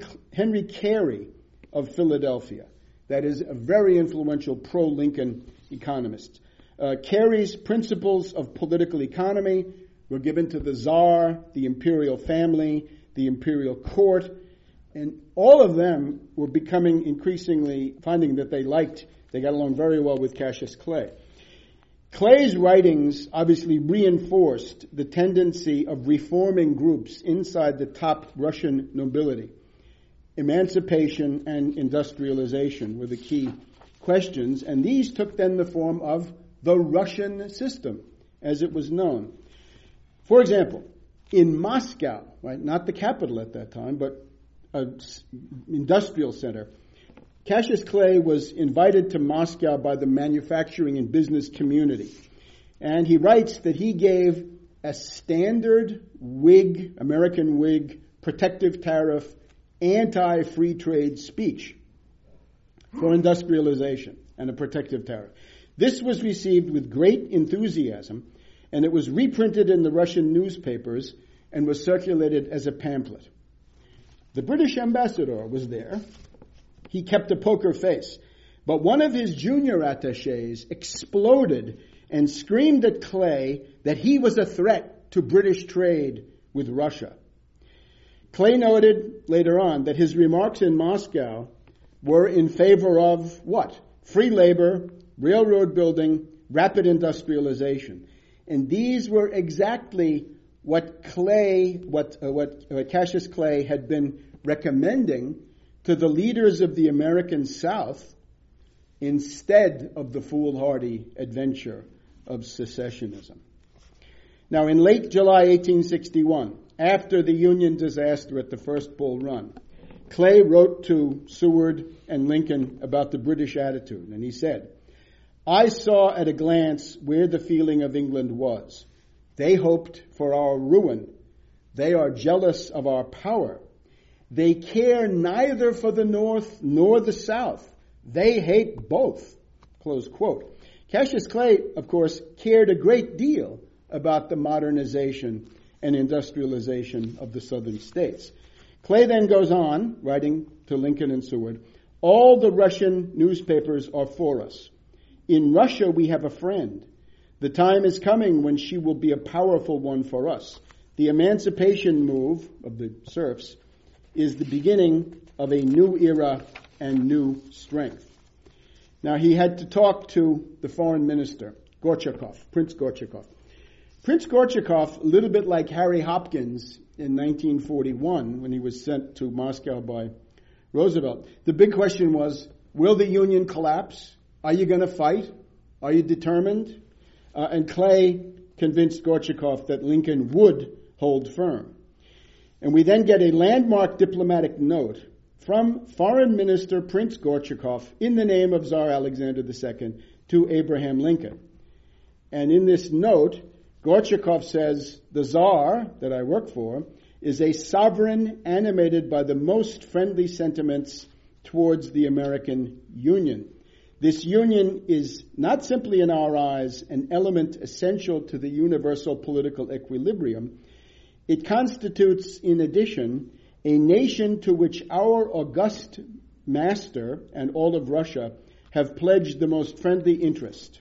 Carey of Philadelphia. That is a very influential pro-Lincoln economist. Carey's principles of political economy were given to the Tsar, the imperial family, the imperial court, and all of them were becoming increasingly, finding that they got along very well with Cassius Clay. Clay's writings obviously reinforced the tendency of reforming groups inside the top Russian nobility. Emancipation and industrialization were the key questions, and these took then the form of the Russian system, as it was known. For example, in Moscow, right, not the capital at that time, but an industrial center, Cassius Clay was invited to Moscow by the manufacturing and business community. And he writes that he gave a standard Whig, American Whig, protective tariff, anti-free trade speech for industrialization and a protective tariff. This was received with great enthusiasm, and it was reprinted in the Russian newspapers and was circulated as a pamphlet. The British ambassador was there. He kept a poker face. But one of his junior attachés exploded and screamed at Clay that he was a threat to British trade with Russia. Clay noted later on that his remarks in Moscow were in favor of what? Free labor, railroad building, rapid industrialization. And these were exactly what Cassius Clay had been recommending to the leaders of the American South instead of the foolhardy adventure of secessionism. Now, in late July 1861, after the Union disaster at the first Bull Run, Clay wrote to Seward and Lincoln about the British attitude, and he said, "I saw at a glance where the feeling of England was. They hoped for our ruin. They are jealous of our power. They care neither for the North nor the South. They hate both." Close quote. Cassius Clay, of course, cared a great deal about the modernization and industrialization of the southern states. Clay then goes on, writing to Lincoln and Seward, "All the Russian newspapers are for us. In Russia we have a friend. The time is coming when she will be a powerful one for us. The emancipation move of the serfs is the beginning of a new era and new strength." Now, he had to talk to the foreign minister, Gorchakov, Prince Gorchakov. Prince Gorchakov, a little bit like Harry Hopkins in 1941 when he was sent to Moscow by Roosevelt. The big question was, will the Union collapse? Are you going to fight? Are you determined? And Clay convinced Gorchakov that Lincoln would hold firm. And we then get a landmark diplomatic note from Foreign Minister Prince Gorchakov in the name of Tsar Alexander II to Abraham Lincoln. And in this note, Gorchakov says, the Tsar that I work for is a sovereign animated by the most friendly sentiments towards the American Union. This union is not simply in our eyes an element essential to the universal political equilibrium. It constitutes, in addition, a nation to which our august master and all of Russia have pledged the most friendly interest.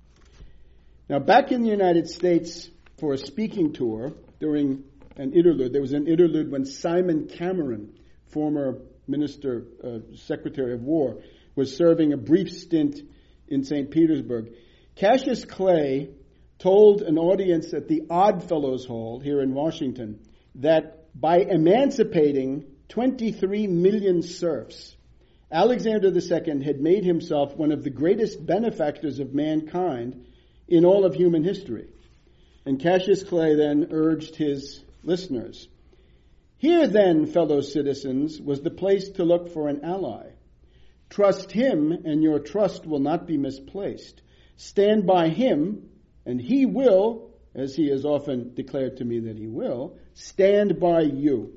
Now, back in the United States for a speaking tour during an interlude, there was an interlude when Simon Cameron, former Minister, Secretary of War, was serving a brief stint in St. Petersburg. Cassius Clay told an audience at the Oddfellows Hall here in Washington that by emancipating 23 million serfs, Alexander II had made himself one of the greatest benefactors of mankind in all of human history. And Cassius Clay then urged his listeners, "Here then, fellow citizens, was the place to look for an ally. Trust him, and your trust will not be misplaced. Stand by him, and he will, as he has often declared to me that he will, stand by you."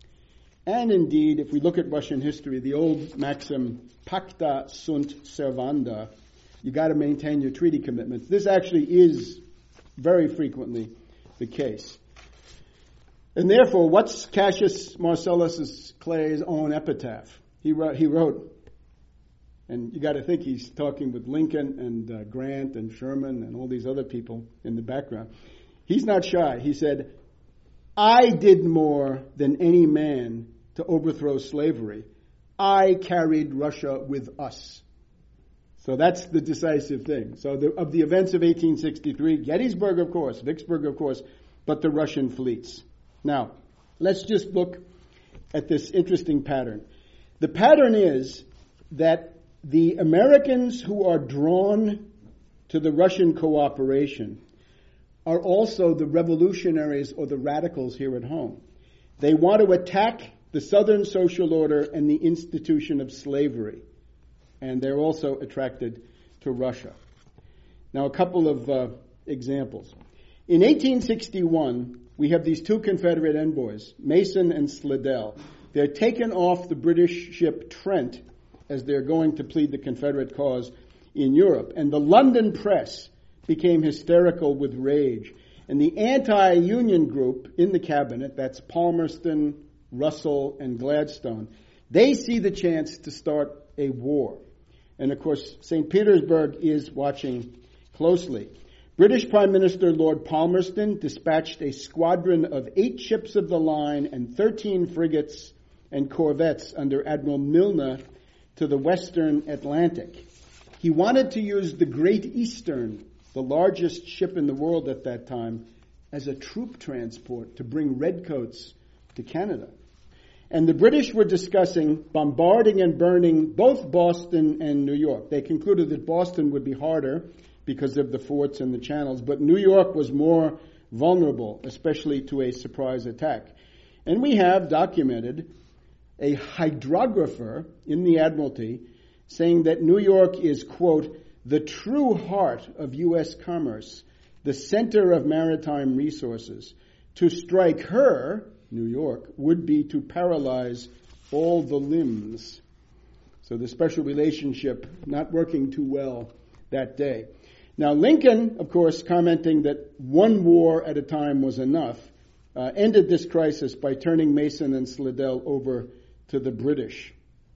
And indeed, if we look at Russian history, the old maxim, pacta sunt servanda, you got to maintain your treaty commitments. This actually is very frequently the case. And therefore, what's Cassius Marcellus Clay's own epitaph? He wrote, and you got to think he's talking with Lincoln and Grant and Sherman and all these other people in the background. He's not shy. He said, "I did more than any man to overthrow slavery. I carried Russia with us." So that's the decisive thing. So of the events of 1863, Gettysburg, of course, Vicksburg, of course, but the Russian fleets. Now, let's just look at this interesting pattern. The pattern is that the Americans who are drawn to the Russian cooperation are also the revolutionaries or the radicals here at home. They want to attack the Southern social order and the institution of slavery. And they're also attracted to Russia. Now, a couple of examples. In 1861, we have these two Confederate envoys, Mason and Slidell. They're taken off the British ship Trent as they're going to plead the Confederate cause in Europe. And the London press became hysterical with rage. And the anti-union group in the cabinet, that's Palmerston, Russell, and Gladstone, they see the chance to start a war. And of course, St. Petersburg is watching closely. British Prime Minister Lord Palmerston dispatched a squadron of 8 ships of the line and 13 frigates and corvettes under Admiral Milner to the western Atlantic. He wanted to use the Great Eastern, the largest ship in the world at that time, as a troop transport to bring redcoats to Canada. And the British were discussing bombarding and burning both Boston and New York. They concluded that Boston would be harder because of the forts and the channels, but New York was more vulnerable, especially to a surprise attack. And we have documented a hydrographer in the Admiralty saying that New York is, quote, the true heart of U.S. commerce, the center of maritime resources. To strike her, New York, would be to paralyze all the limbs. So the special relationship not working too well that day. Now Lincoln, of course, commenting that one war at a time was enough, ended this crisis by turning Mason and Slidell over to the British.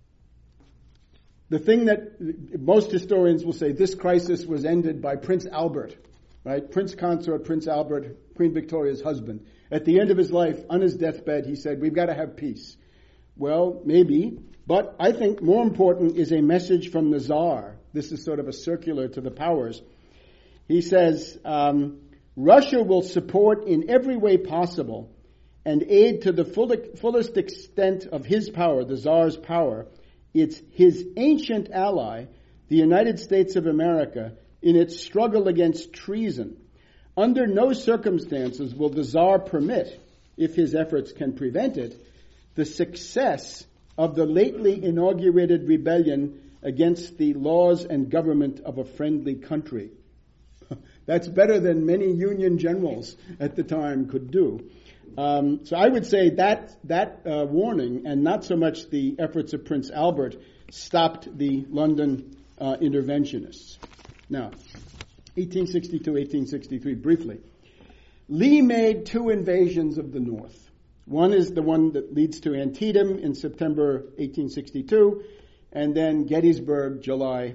The thing that most historians will say, this crisis was ended by Prince Albert, right? Prince Consort, Prince Albert, Queen Victoria's husband. At the end of his life, on his deathbed, he said, we've got to have peace. Well, maybe, but I think more important is a message from the Tsar. This is sort of a circular to the powers. He says, Russia will support in every way possible and aid to the fullest extent of his power, the Tsar's power, it's his ancient ally, the United States of America, in its struggle against treason. Under no circumstances will the Tsar permit, if his efforts can prevent it, the success of the lately inaugurated rebellion against the laws and government of a friendly country. That's better than many Union generals at the time could do. So I would say that warning, and not so much the efforts of Prince Albert, stopped the London interventionists. Now, 1862, 1863, briefly. Lee made two invasions of the North. One is the one that leads to Antietam in September 1862, and then Gettysburg, July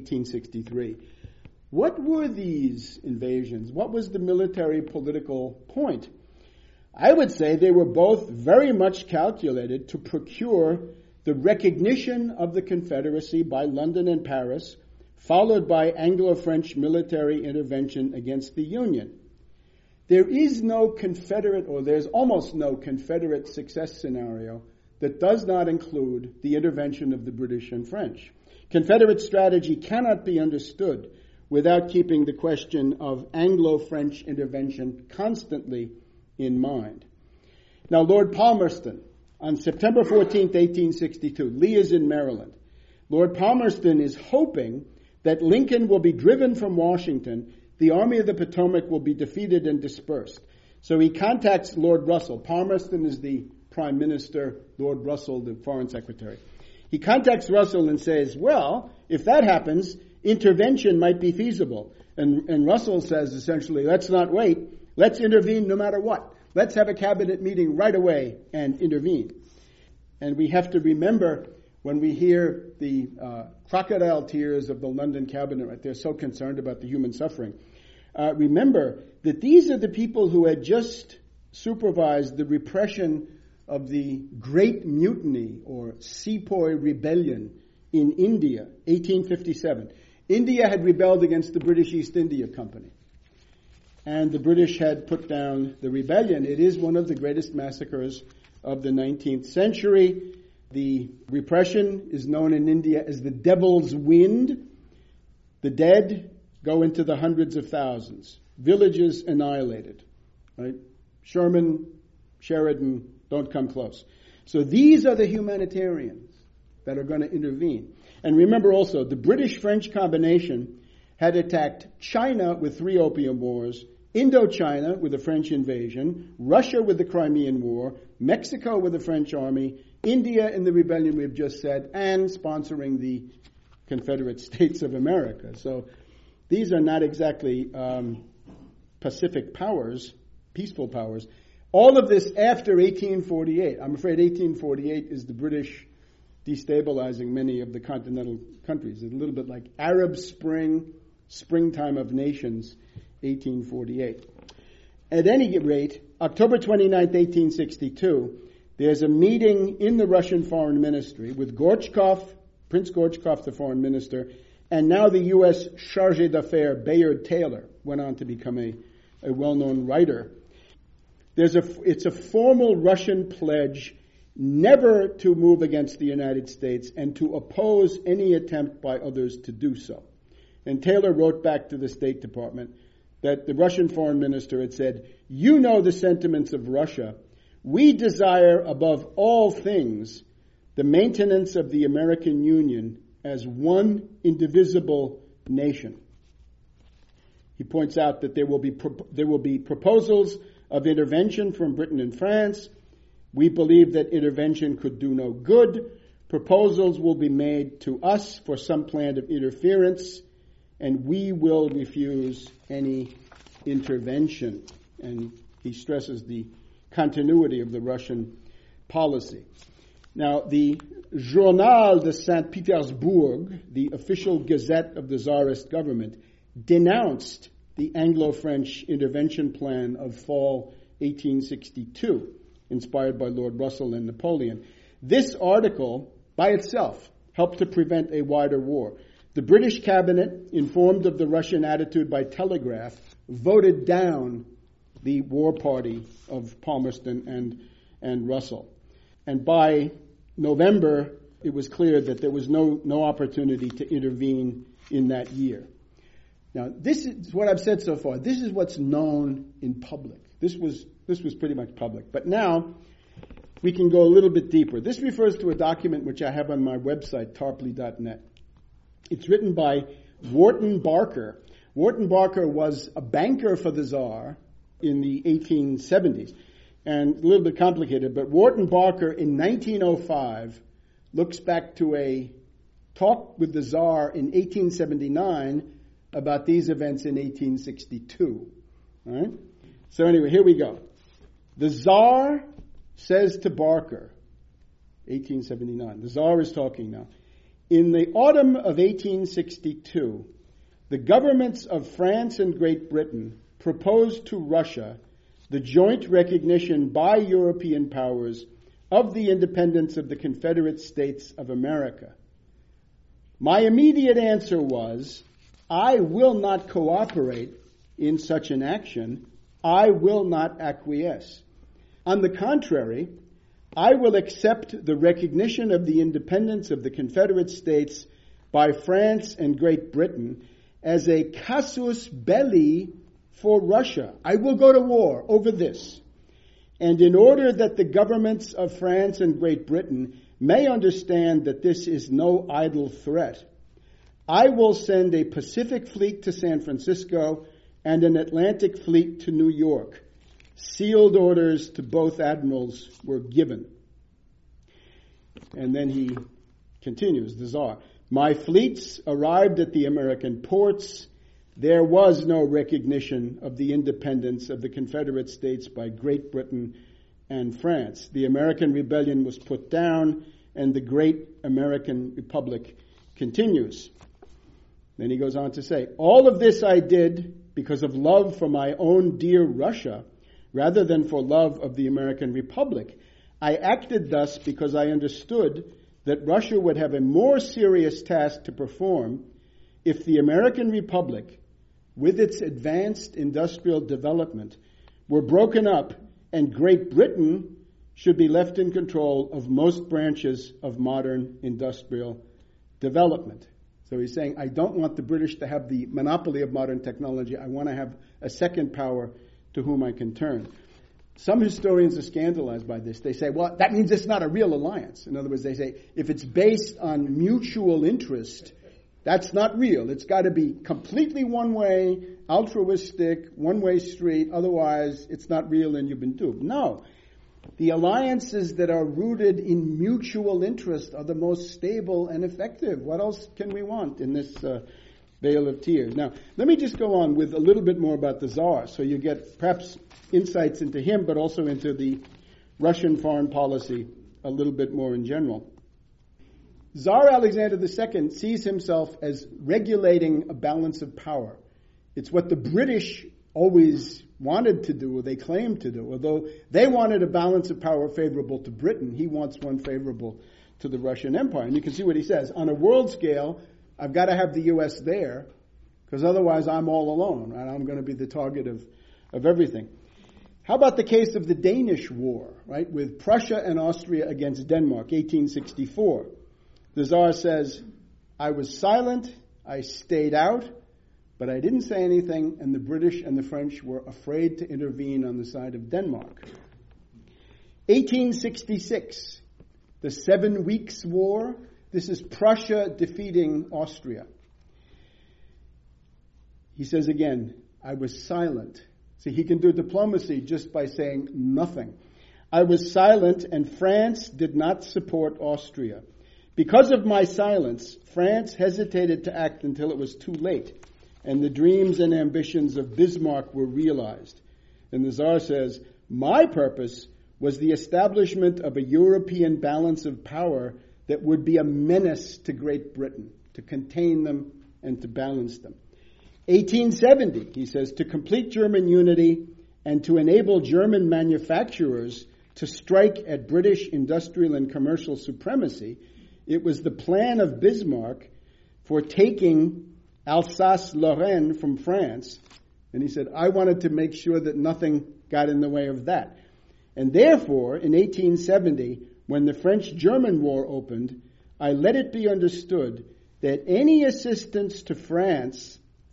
1863. What were these invasions? What was the military political point? I would say they were both very much calculated to procure the recognition of the Confederacy by London and Paris, followed by Anglo-French military intervention against the Union. There is no Confederate, or there's almost no Confederate success scenario that does not include the intervention of the British and French. Confederate strategy cannot be understood without keeping the question of Anglo-French intervention constantly in mind. Now, Lord Palmerston, on September 14th, 1862, Lee is in Maryland. Lord Palmerston is hoping that Lincoln will be driven from Washington, the Army of the Potomac will be defeated and dispersed. So he contacts Lord Russell. Palmerston is the Prime Minister, Lord Russell, the Foreign Secretary. He contacts Russell and says, well, if that happens, intervention might be feasible. And Russell says, essentially, let's not wait. Let's intervene no matter what. Let's have a cabinet meeting right away and intervene. And we have to remember, when we hear the crocodile tears of the London cabinet, right, they're so concerned about the human suffering. Remember that these are the people who had just supervised the repression of the Great Mutiny, or Sepoy Rebellion, in India, 1857. India had rebelled against the British East India Company, and the British had put down the rebellion. It is one of the greatest massacres of the 19th century. The repression is known in India as the Devil's Wind. The dead go into the hundreds of thousands. Villages annihilated. Right? Sherman, Sheridan, don't come close. So these are the humanitarians that are going to intervene. And remember also, the British-French combination had attacked China with 3 Opium Wars, Indochina with the French invasion, Russia with the Crimean War, Mexico with the French army, India in the rebellion we've just said, and sponsoring the Confederate States of America. So these are not exactly Pacific powers, peaceful powers. All of this after 1848. I'm afraid 1848 is the British destabilizing many of the continental countries. It's a little bit like Arab Spring, springtime of nations, 1848. At any rate, October 29th, 1862, there's a meeting in the Russian Foreign Ministry with Gorchkov, Prince Gorchkov, the foreign minister, and now the U.S. Chargé d'Affaires, Bayard Taylor, went on to become a well-known writer. It's a formal Russian pledge never to move against the United States and to oppose any attempt by others to do so. And Taylor wrote back to the State Department that the Russian foreign minister had said, "You know the sentiments of Russia. We desire above all things the maintenance of the American Union as one indivisible nation." He points out that there will be proposals of intervention from Britain and France. We believe that intervention could do no good. Proposals will be made to us for some plan of interference, and we will refuse any intervention. And he stresses the continuity of the Russian policy. Now, the Journal de St. Petersburg, the official gazette of the Tsarist government, denounced the Anglo-French intervention plan of fall 1862, inspired by Lord Russell and Napoleon. This article, by itself, helped to prevent a wider war. The British cabinet, informed of the Russian attitude by telegraph, voted down the war party of Palmerston and Russell. And by November, it was clear that there was no opportunity to intervene in that year. Now, this is what I've said so far. This is what's known in public. This was pretty much public. But now, we can go a little bit deeper. This refers to a document which I have on my website, tarpley.net. It's written by Wharton Barker. Wharton Barker was a banker for the Tsar in the 1870s. And a little bit complicated, but Wharton Barker in 1905 looks back to a talk with the Tsar in 1879 about these events in 1862. All right? So anyway, here we go. The Tsar says to Barker, 1879, the Tsar is talking now, in the autumn of 1862, the governments of France and Great Britain proposed to Russia the joint recognition by European powers of the independence of the Confederate States of America. My immediate answer was, I will not cooperate in such an action. I will not acquiesce. On the contrary, I will accept the recognition of the independence of the Confederate States by France and Great Britain as a casus belli for Russia. I will go to war over this. And in order that the governments of France and Great Britain may understand that this is no idle threat, I will send a Pacific fleet to San Francisco and an Atlantic fleet to New York. Sealed orders to both admirals were given. And then he continues, the Tsar. My fleets arrived at the American ports. There was no recognition of the independence of the Confederate States by Great Britain and France. The American rebellion was put down, and the great American Republic continues. Then he goes on to say, all of this I did because of love for my own dear Russia, rather than for love of the American Republic. I acted thus because I understood that Russia would have a more serious task to perform if the American Republic, with its advanced industrial development, were broken up and Great Britain should be left in control of most branches of modern industrial development. So he's saying, I don't want the British to have the monopoly of modern technology. I want to have a second power to whom I can turn. Some historians are scandalized by this. They say, well, that means it's not a real alliance. In other words, they say, if it's based on mutual interest, that's not real. It's got to be completely one-way, altruistic, one-way street. Otherwise, it's not real and you've been duped. No. The alliances that are rooted in mutual interest are the most stable and effective. What else can we want in this vale of tears? Now, let me just go on with a little bit more about the Tsar, so you get perhaps insights into him, but also into the Russian foreign policy a little bit more in general. Tsar Alexander II sees himself as regulating a balance of power. It's what the British always wanted to do, or they claimed to do. Although they wanted a balance of power favorable to Britain, he wants one favorable to the Russian Empire. And you can see what he says. On a world scale, I've got to have the U.S. there, because otherwise I'm all alone, and I'm going to be the target of everything. How about the case of the Danish War, right, with Prussia and Austria against Denmark, 1864? The Tsar says, I was silent, I stayed out, but I didn't say anything, and the British and the French were afraid to intervene on the side of Denmark. 1866, the 7 Weeks' War. This is Prussia defeating Austria. He says again, I was silent. See, he can do diplomacy just by saying nothing. I was silent, and France did not support Austria. Because of my silence, France hesitated to act until it was too late, and the dreams and ambitions of Bismarck were realized. And the Tsar says, my purpose was the establishment of a European balance of power that would be a menace to Great Britain, to contain them and to balance them. 1870, he says, to complete German unity and to enable German manufacturers to strike at British industrial and commercial supremacy, it was the plan of Bismarck for taking Alsace-Lorraine from France. And he said, I wanted to make sure that nothing got in the way of that. And therefore, in 1870, when the French-German War opened, I let it be understood that any assistance to France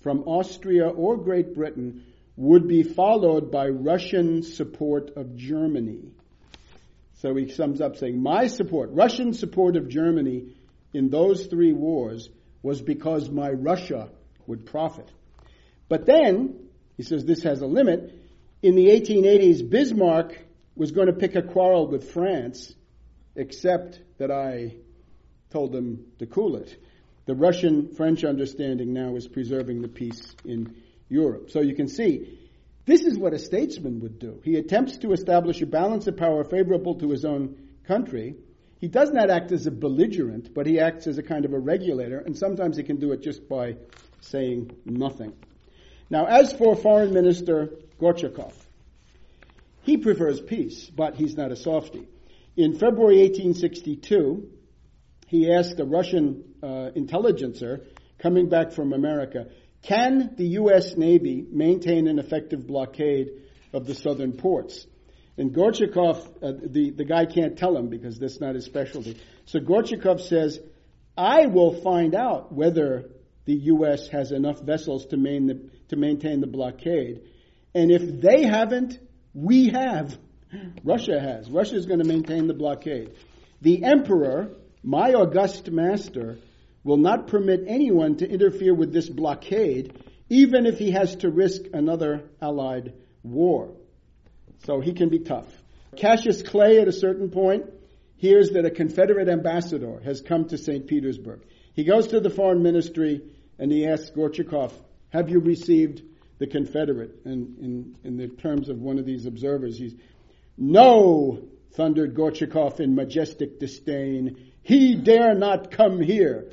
from Austria or Great Britain would be followed by Russian support of Germany. So he sums up saying, my support, Russian support of Germany in those three wars was because my Russia would profit. But then, he says this has a limit, in the 1880s, Bismarck was going to pick a quarrel with France, except that I told them to cool it. The Russian-French understanding now is preserving the peace in Europe. So you can see, this is what a statesman would do. He attempts to establish a balance of power favorable to his own country. He does not act as a belligerent, but he acts as a kind of a regulator, and sometimes he can do it just by saying nothing. Now, as for Foreign Minister Gorchakov, he prefers peace, but he's not a softie. In February 1862, he asked a Russian intelligencer coming back from America, can the U.S. Navy maintain an effective blockade of the southern ports? And Gorchakov, the guy can't tell him because that's not his specialty. So Gorchakov says, I will find out whether the U.S. has enough vessels to maintain the blockade. And if they haven't, we have. Russia has. Russia is going to maintain the blockade. The emperor, my august master, will not permit anyone to interfere with this blockade, even if he has to risk another allied war. So he can be tough. Cassius Clay, at a certain point, hears that a Confederate ambassador has come to St. Petersburg. He goes to the foreign ministry and he asks Gorchakov, have you received the Confederate? And in the terms of one of these observers, he's, no, thundered Gorchakov in majestic disdain. He dare not come here.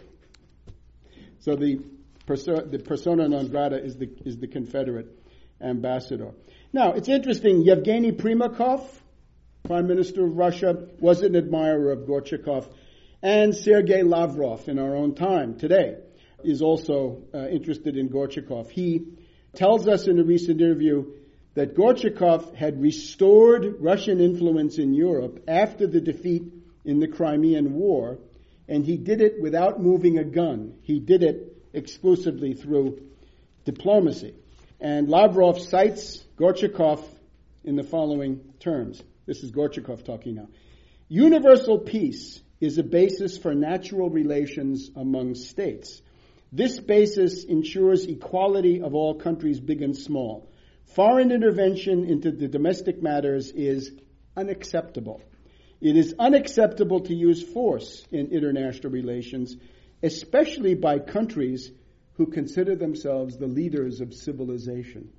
So the persona non grata is the Confederate ambassador. Now, it's interesting, Yevgeny Primakov, Prime Minister of Russia, was an admirer of Gorchakov, and Sergei Lavrov in our own time today is also interested in Gorchakov. He tells us in a recent interview that Gorchakov had restored Russian influence in Europe after the defeat in the Crimean War, and he did it without moving a gun. He did it exclusively through diplomacy. And Lavrov cites Gorchakov in the following terms. This is Gorchakov talking now. Universal peace is a basis for natural relations among states. This basis ensures equality of all countries, big and small. Foreign intervention into the domestic matters is unacceptable. It is unacceptable to use force in international relations, especially by countries who consider themselves the leaders of civilization.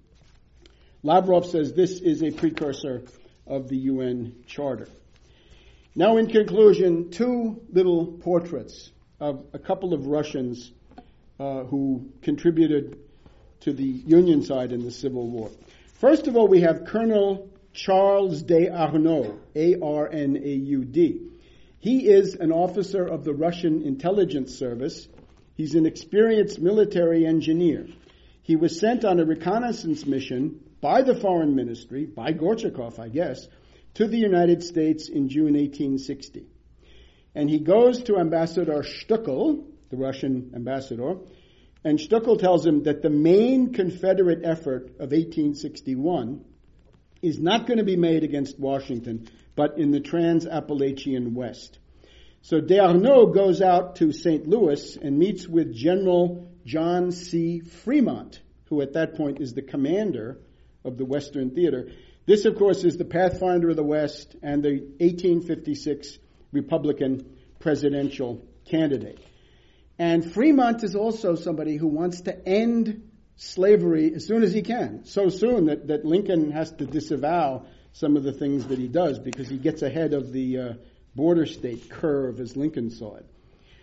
Lavrov says this is a precursor of the UN Charter. Now, in conclusion, two little portraits of a couple of Russians who contributed to the Union side in the Civil War. First of all, we have Colonel Charles Desarnaud, A-R-N-A-U-D. He is an officer of the Russian intelligence service. He's an experienced military engineer. He was sent on a reconnaissance mission by the foreign ministry, by Gorchakov, I guess, to the United States in June 1860. And he goes to Ambassador Stuckel, the Russian ambassador, and Stuckel tells him that the main Confederate effort of 1861 is not going to be made against Washington, but in the Trans-Appalachian West. So Desarnaud goes out to St. Louis and meets with General John C. Fremont, who at that point is the commander of the Western Theater. This, of course, is the Pathfinder of the West and the 1856 Republican presidential candidate. And Fremont is also somebody who wants to end slavery as soon as he can. So soon that Lincoln has to disavow some of the things that he does because he gets ahead of the border state curve as Lincoln saw it.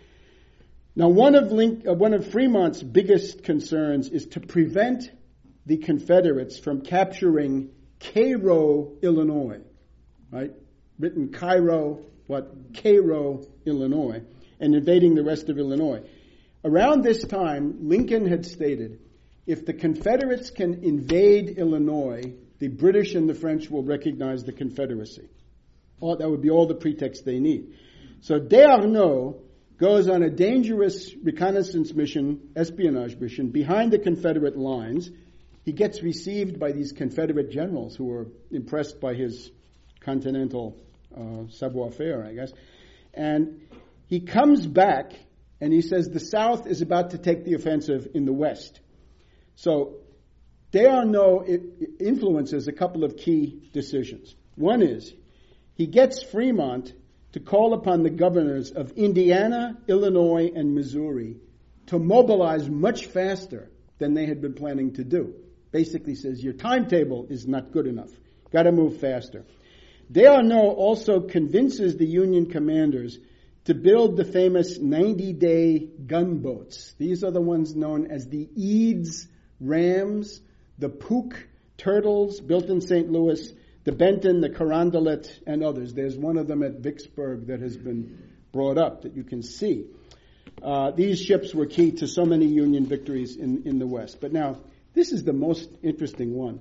Now, one of Fremont's biggest concerns is to prevent the Confederates from capturing Cairo, Illinois, right? Written Cairo, Cairo, Illinois, and invading the rest of Illinois. Around this time, Lincoln had stated, if the Confederates can invade Illinois, the British and the French will recognize the Confederacy. That would be all the pretext they need. So Desarnaud goes on a dangerous reconnaissance mission, espionage mission, behind the Confederate lines. He gets received by these Confederate generals who are impressed by his continental savoir-faire, I guess. And he comes back and he says the South is about to take the offensive in the West. So Desarnod influences a couple of key decisions. One is he gets Fremont to call upon the governors of Indiana, Illinois, and Missouri to mobilize much faster than they had been planning to do. Basically says your timetable is not good enough. Got to move faster. Desarnod also convinces the Union commanders to build the famous 90-day gunboats. These are the ones known as the Eads Rams, the Pook Turtles, built in St. Louis, the Benton, the Carondelet, and others. There's one of them at Vicksburg that has been brought up that you can see. These ships were key to so many Union victories in the West. But now, this is the most interesting one.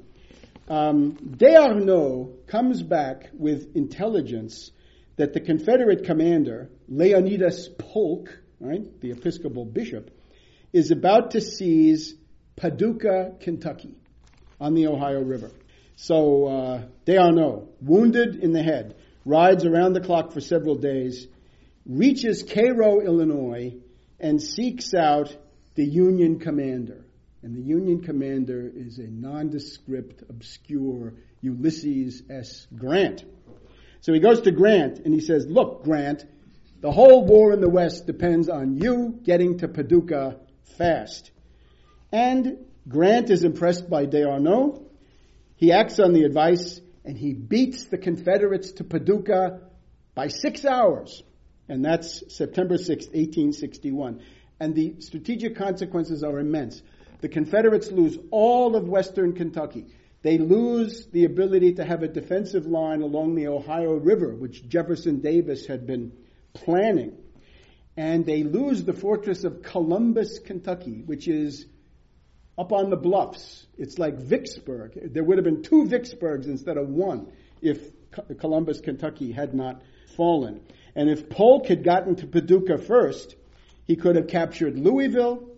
Desarnod comes back with intelligence that the Confederate commander, Leonidas Polk, right, the Episcopal bishop, is about to seize Paducah, Kentucky, on the Ohio River. So Desarnod, wounded in the head, rides around the clock for several days, reaches Cairo, Illinois, and seeks out the Union commander. And the Union commander is a nondescript, obscure Ulysses S. Grant. So he goes to Grant and he says, look, Grant, the whole war in the West depends on you getting to Paducah fast. And Grant is impressed by Desarnod. He acts on the advice and he beats the Confederates to Paducah by 6 hours. And that's September 6, 1861. And the strategic consequences are immense. The Confederates lose all of western Kentucky. They lose the ability to have a defensive line along the Ohio River, which Jefferson Davis had been planning. And they lose the fortress of Columbus, Kentucky, which is up on the bluffs. It's like Vicksburg. There would have been 2 Vicksburgs instead of 1 if Columbus, Kentucky had not fallen. And if Polk had gotten to Paducah first, he could have captured Louisville,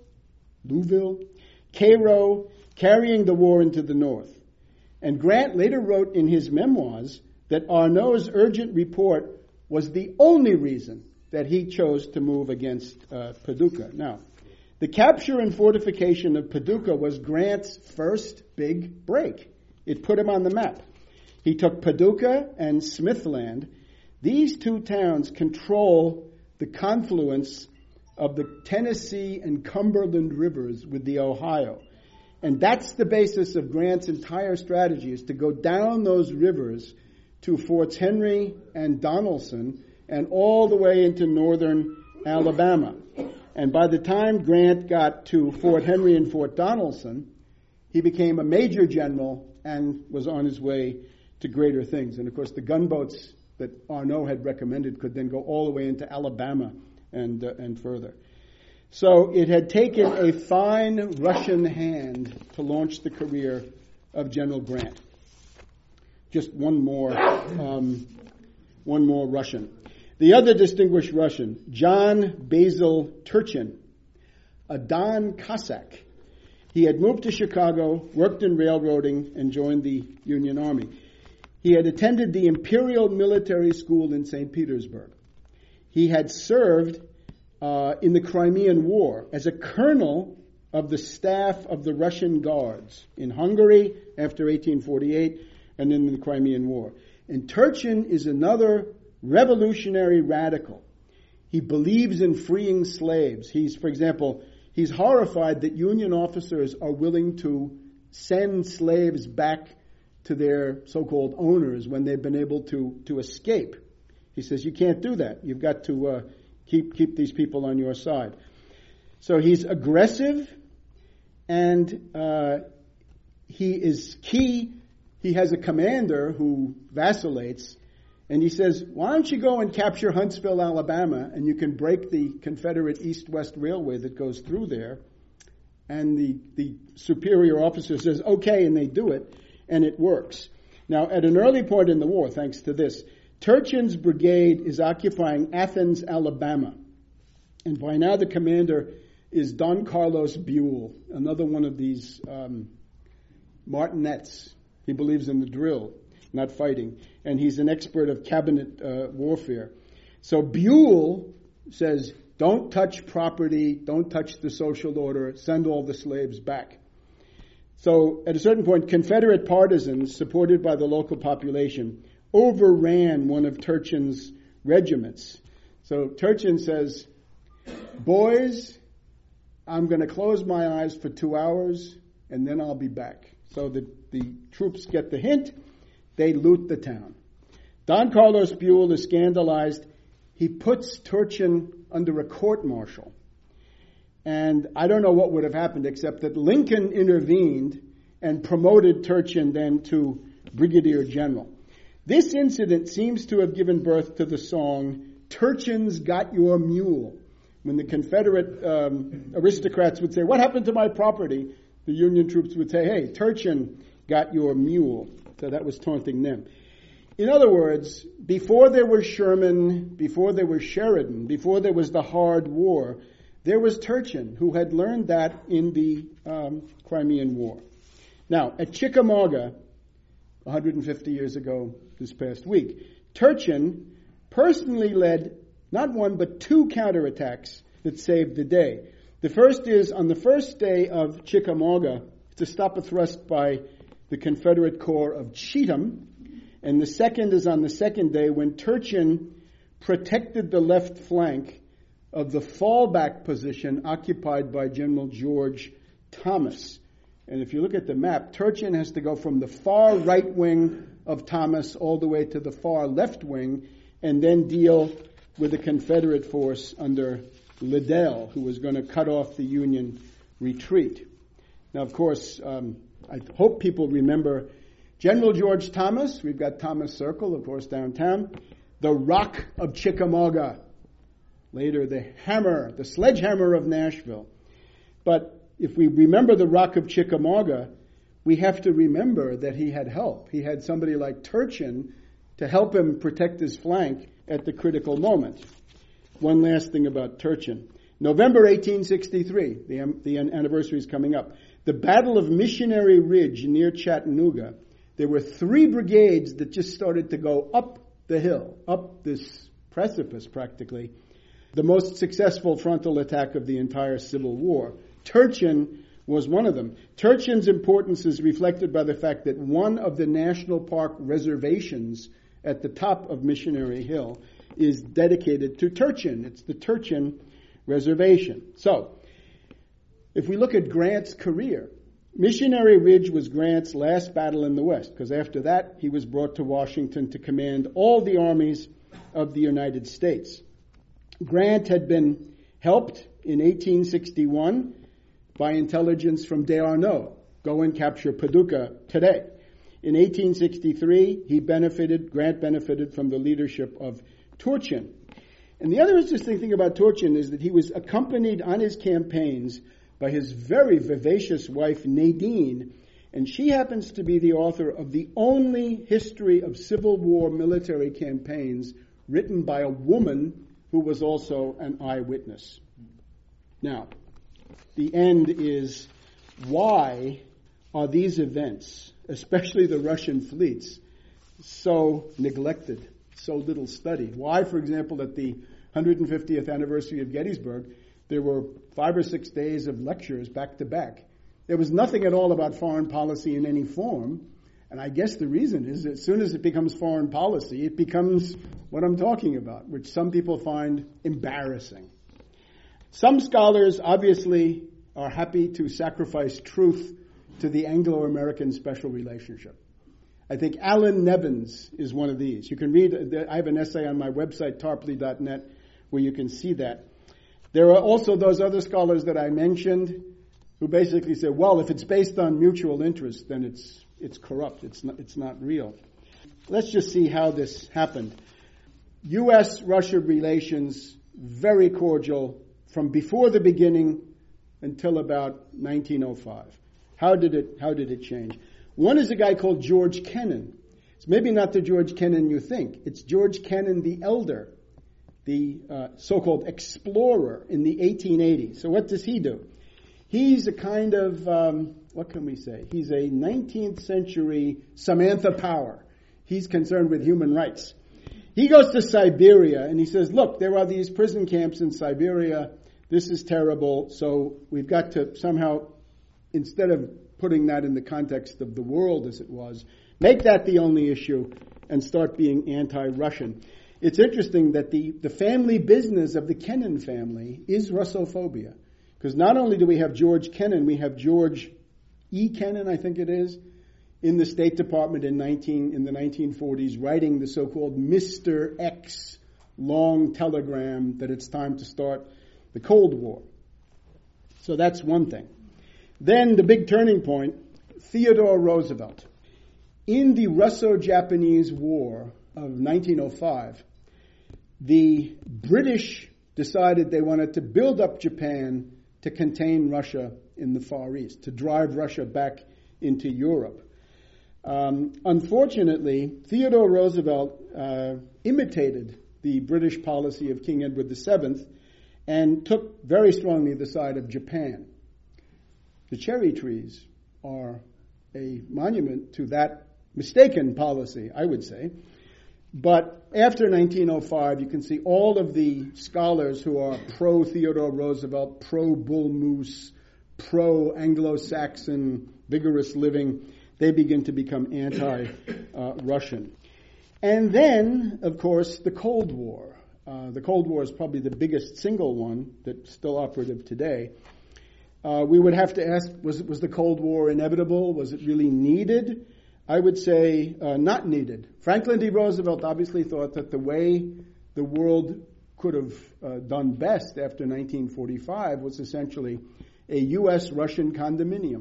Cairo, carrying the war into the north. And Grant later wrote in his memoirs that Arnaud's urgent report was the only reason that he chose to move against Paducah. Now, the capture and fortification of Paducah was Grant's first big break. It put him on the map. He took Paducah and Smithland. These 2 towns control the confluence of the Tennessee and Cumberland rivers with the Ohio. And that's the basis of Grant's entire strategy, is to go down those rivers to Forts Henry and Donelson and all the way into northern Alabama. And by the time Grant got to Fort Henry and Fort Donelson, he became a major general and was on his way to greater things. And of course, the gunboats that Arnaud had recommended could then go all the way into Alabama and further. So it had taken a fine Russian hand to launch the career of General Grant. Just one more Russian. The other distinguished Russian, John Basil Turchin, a Don Cossack. He had moved to Chicago, worked in railroading, and joined the Union Army. He had attended the Imperial Military School in St. Petersburg. He had served in the Crimean War as a colonel of the staff of the Russian Guards in Hungary after 1848 and in the Crimean War. And Turchin is another revolutionary radical. He believes in freeing slaves. For example, he's horrified that Union officers are willing to send slaves back to their so-called owners when they've been able to escape. He says, you can't do that. You've got to keep these people on your side. So he's aggressive, and he is key. He has a commander who vacillates, and he says, why don't you go and capture Huntsville, Alabama, and you can break the Confederate East-West Railway that goes through there. And the superior officer says, okay, and they do it, and it works. Now, at an early point in the war, thanks to this, Turchin's brigade is occupying Athens, Alabama. And by now the commander is Don Carlos Buell, another one of these martinets. He believes in the drill, not fighting. And he's an expert of cabinet warfare. So Buell says, don't touch property, don't touch the social order, send all the slaves back. So at a certain point, Confederate partisans, supported by the local population, overran one of Turchin's regiments. So Turchin says, boys, I'm going to close my eyes for 2 hours and then I'll be back. So the troops get the hint. They loot the town. Don Carlos Buell is scandalized. He puts Turchin under a court-martial. And I don't know what would have happened except that Lincoln intervened and promoted Turchin then to brigadier general. This incident seems to have given birth to the song, Turchin's Got Your Mule. When the Confederate aristocrats would say, what happened to my property? The Union troops would say, hey, Turchin got your mule. So that was taunting them. In other words, before there was Sherman, before there was Sheridan, before there was the hard war, there was Turchin, who had learned that in the Crimean War. Now, at Chickamauga, 150 years ago this past week, Turchin personally led not one but 2 counterattacks that saved the day. The first is on the first day of Chickamauga to stop a thrust by the Confederate Corps of Cheatham. And the second is on the second day when Turchin protected the left flank of the fallback position occupied by General George Thomas. And if you look at the map, Turchin has to go from the far right wing of Thomas all the way to the far left wing and then deal with a Confederate force under Liddell, who was going to cut off the Union retreat. Now, of course, I hope people remember General George Thomas. We've got Thomas Circle, of course, downtown. The Rock of Chickamauga. Later, the hammer, the sledgehammer of Nashville. But if we remember the Rock of Chickamauga, we have to remember that he had help. He had somebody like Turchin to help him protect his flank at the moment. One last thing about Turchin. November 1863, the anniversary is coming up. The Battle of Missionary Ridge near Chattanooga. There were 3 brigades that just started to go up the hill, up this precipice practically. The most successful frontal attack of the entire Civil War. Turchin was one of them. Turchin's importance is reflected by the fact that one of the national park reservations at the top of Missionary Hill is dedicated to Turchin. It's the Turchin Reservation. So, if we look at Grant's career, Missionary Ridge was Grant's last battle in the West, because after that he was brought to Washington to command all the armies of the United States. Grant had been helped in 1861 by intelligence from D'Arnaud. Go and capture Paducah today. In 1863, Grant benefited from the leadership of Turchin. And the other interesting thing about Turchin is that he was accompanied on his campaigns by his very vivacious wife, Nadine, and she happens to be the author of the only history of Civil War military campaigns written by a woman who was also an eyewitness. Now, the end is, why are these events, especially the Russian fleets, so neglected, so little studied? Why, for example, at the 150th anniversary of Gettysburg, there were 5 or 6 days of lectures back to back. There was nothing at all about foreign policy in any form. And I guess the reason is, as soon as it becomes foreign policy, it becomes what I'm talking about, which some people find embarrassing. Some scholars obviously are happy to sacrifice truth to the Anglo-American special relationship. I think Alan Nevins is one of these. You can read, I have an essay on my website, tarpley.net, where you can see that. There are also those other scholars that I mentioned who basically say, well, if it's based on mutual interest, then it's corrupt. It's not real. Let's just see how this happened. U.S.-Russia relations, very cordial from before the beginning until about 1905. How did it change? One is a guy called George Kennan. It's maybe not the George Kennan you think. It's George Kennan the Elder, the so-called explorer in the 1880s. So what does he do? He's a kind of, what can we say? He's a 19th century Samantha Power. He's concerned with human rights. He goes to Siberia and he says, look, there are these prison camps in Siberia. This is terrible. So we've got to somehow, instead of putting that in the context of the world as it was, make that the only issue and start being anti-Russian. It's interesting that the family business of the Kennan family is Russophobia. Because not only do we have George Kennan, we have George E. Kennan, I think it is, in the State Department in the 1940s, writing the so-called Mr. X long telegram that it's time to start the Cold War. So that's one thing. Then the big turning point, Theodore Roosevelt. In the Russo-Japanese War of 1905, the British decided they wanted to build up Japan to contain Russia in the Far East, to drive Russia back into Europe. Unfortunately, Theodore Roosevelt imitated the British policy of King Edward VII and took very strongly the side of Japan. The cherry trees are a monument to that mistaken policy, I would say. But after 1905, you can see all of the scholars who are pro-Theodore Roosevelt, pro-Bull Moose, pro-Anglo-Saxon, vigorous living, they begin to become anti-Russian. And then, of course, the Cold War. The Cold War is probably the biggest single one that's still operative today. We would have to ask, was the Cold War inevitable? Was it really needed? I would say not needed. Franklin D. Roosevelt obviously thought that the way the world could have done best after 1945 was essentially a U.S.-Russian condominium.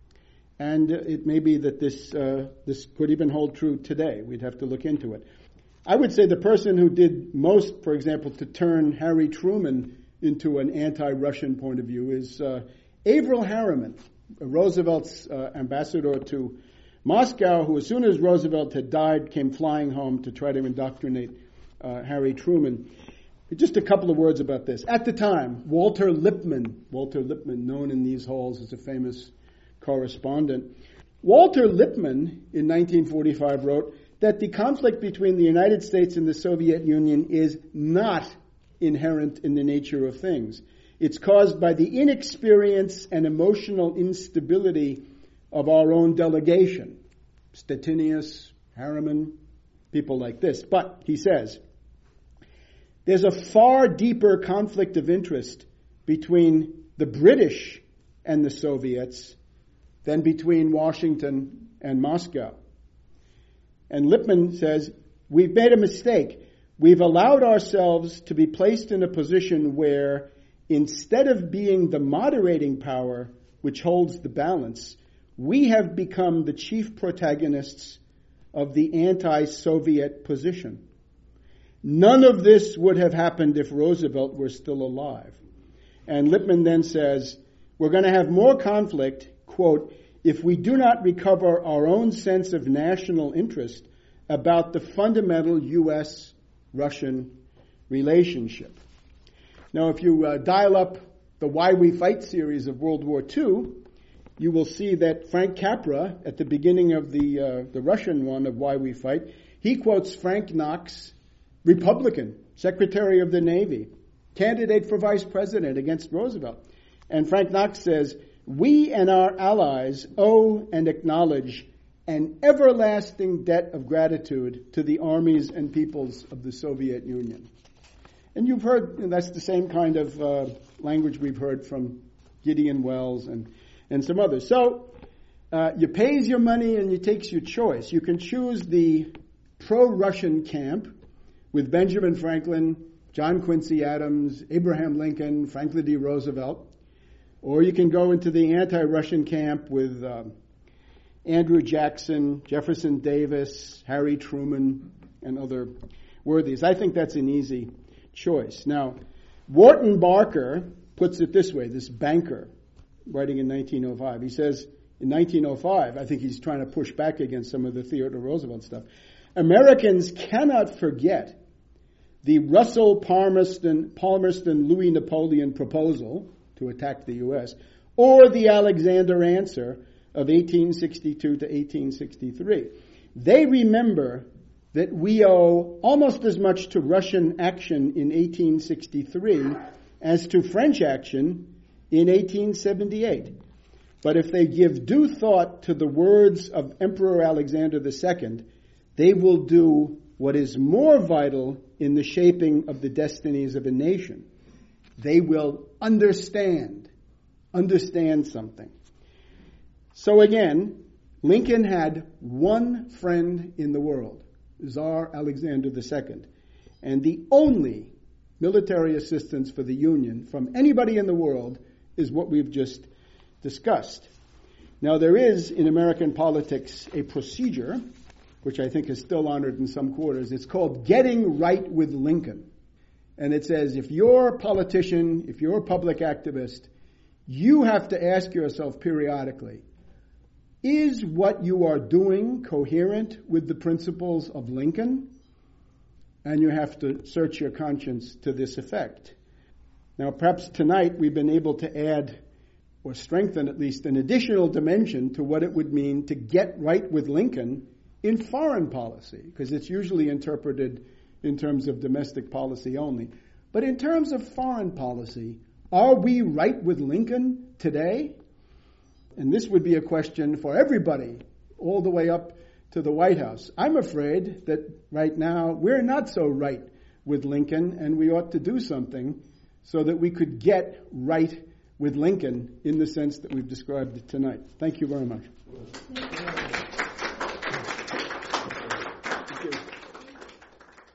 And it may be that this could even hold true today. We'd have to look into it. I would say the person who did most, for example, to turn Harry Truman into an anti-Russian point of view is Averell Harriman, Roosevelt's ambassador to Moscow, who as soon as Roosevelt had died, came flying home to try to indoctrinate Harry Truman. Just a couple of words about this. At the time, Walter Lippmann, known in these halls as a famous correspondent, Walter Lippmann in 1945 wrote that the conflict between the United States and the Soviet Union is not inherent in the nature of things. It's caused by the inexperience and emotional instability of our own delegation. Stettinius, Harriman, people like this. But, he says, there's a far deeper conflict of interest between the British and the Soviets than between Washington and Moscow. And Lippmann says, we've made a mistake. We've allowed ourselves to be placed in a position where, instead of being the moderating power which holds the balance, we have become the chief protagonists of the anti-Soviet position. None of this would have happened if Roosevelt were still alive. And Lippmann then says, we're going to have more conflict, quote, if we do not recover our own sense of national interest about the fundamental U.S.-Russian relationship. Now, if you dial up the Why We Fight series of World War II, you will see that Frank Capra, at the beginning of the Russian one of Why We Fight, he quotes Frank Knox, Republican, Secretary of the Navy, candidate for Vice President against Roosevelt. And Frank Knox says, we and our allies owe and acknowledge an everlasting debt of gratitude to the armies and peoples of the Soviet Union. And you've heard, that's the same kind of language we've heard from Gideon Wells and some others. So, you pays your money and you takes your choice. You can choose the pro-Russian camp with Benjamin Franklin, John Quincy Adams, Abraham Lincoln, Franklin D. Roosevelt. Or you can go into the anti-Russian camp with Andrew Jackson, Jefferson Davis, Harry Truman, and other worthies. I think that's an easy choice. Now, Wharton Barker puts it this way, this banker, writing in 1905. He says, in 1905, I think he's trying to push back against some of the Theodore Roosevelt stuff, Americans cannot forget the Russell-Palmerston-Louis Napoleon proposal to attack the U.S., or the Alexander answer of 1862 to 1863. They remember that we owe almost as much to Russian action in 1863 as to French action in 1878. But if they give due thought to the words of Emperor Alexander II, they will do what is more vital in the shaping of the destinies of a nation. They will understand something. So again, Lincoln had one friend in the world, Tsar Alexander II, and the only military assistance for the Union from anybody in the world is what we've just discussed. Now, there is in American politics a procedure, which I think is still honored in some quarters. It's called Getting Right with Lincoln. And it says, if you're a politician, if you're a public activist, you have to ask yourself periodically, is what you are doing coherent with the principles of Lincoln? And you have to search your conscience to this effect. Now, perhaps tonight we've been able to add or strengthen at least an additional dimension to what it would mean to get right with Lincoln in foreign policy, because it's usually interpreted in terms of domestic policy only. But in terms of foreign policy, are we right with Lincoln today? And this would be a question for everybody, all the way up to the White House. I'm afraid that right now we're not so right with Lincoln, and we ought to do something so that we could get right with Lincoln in the sense that we've described it tonight. Thank you very much.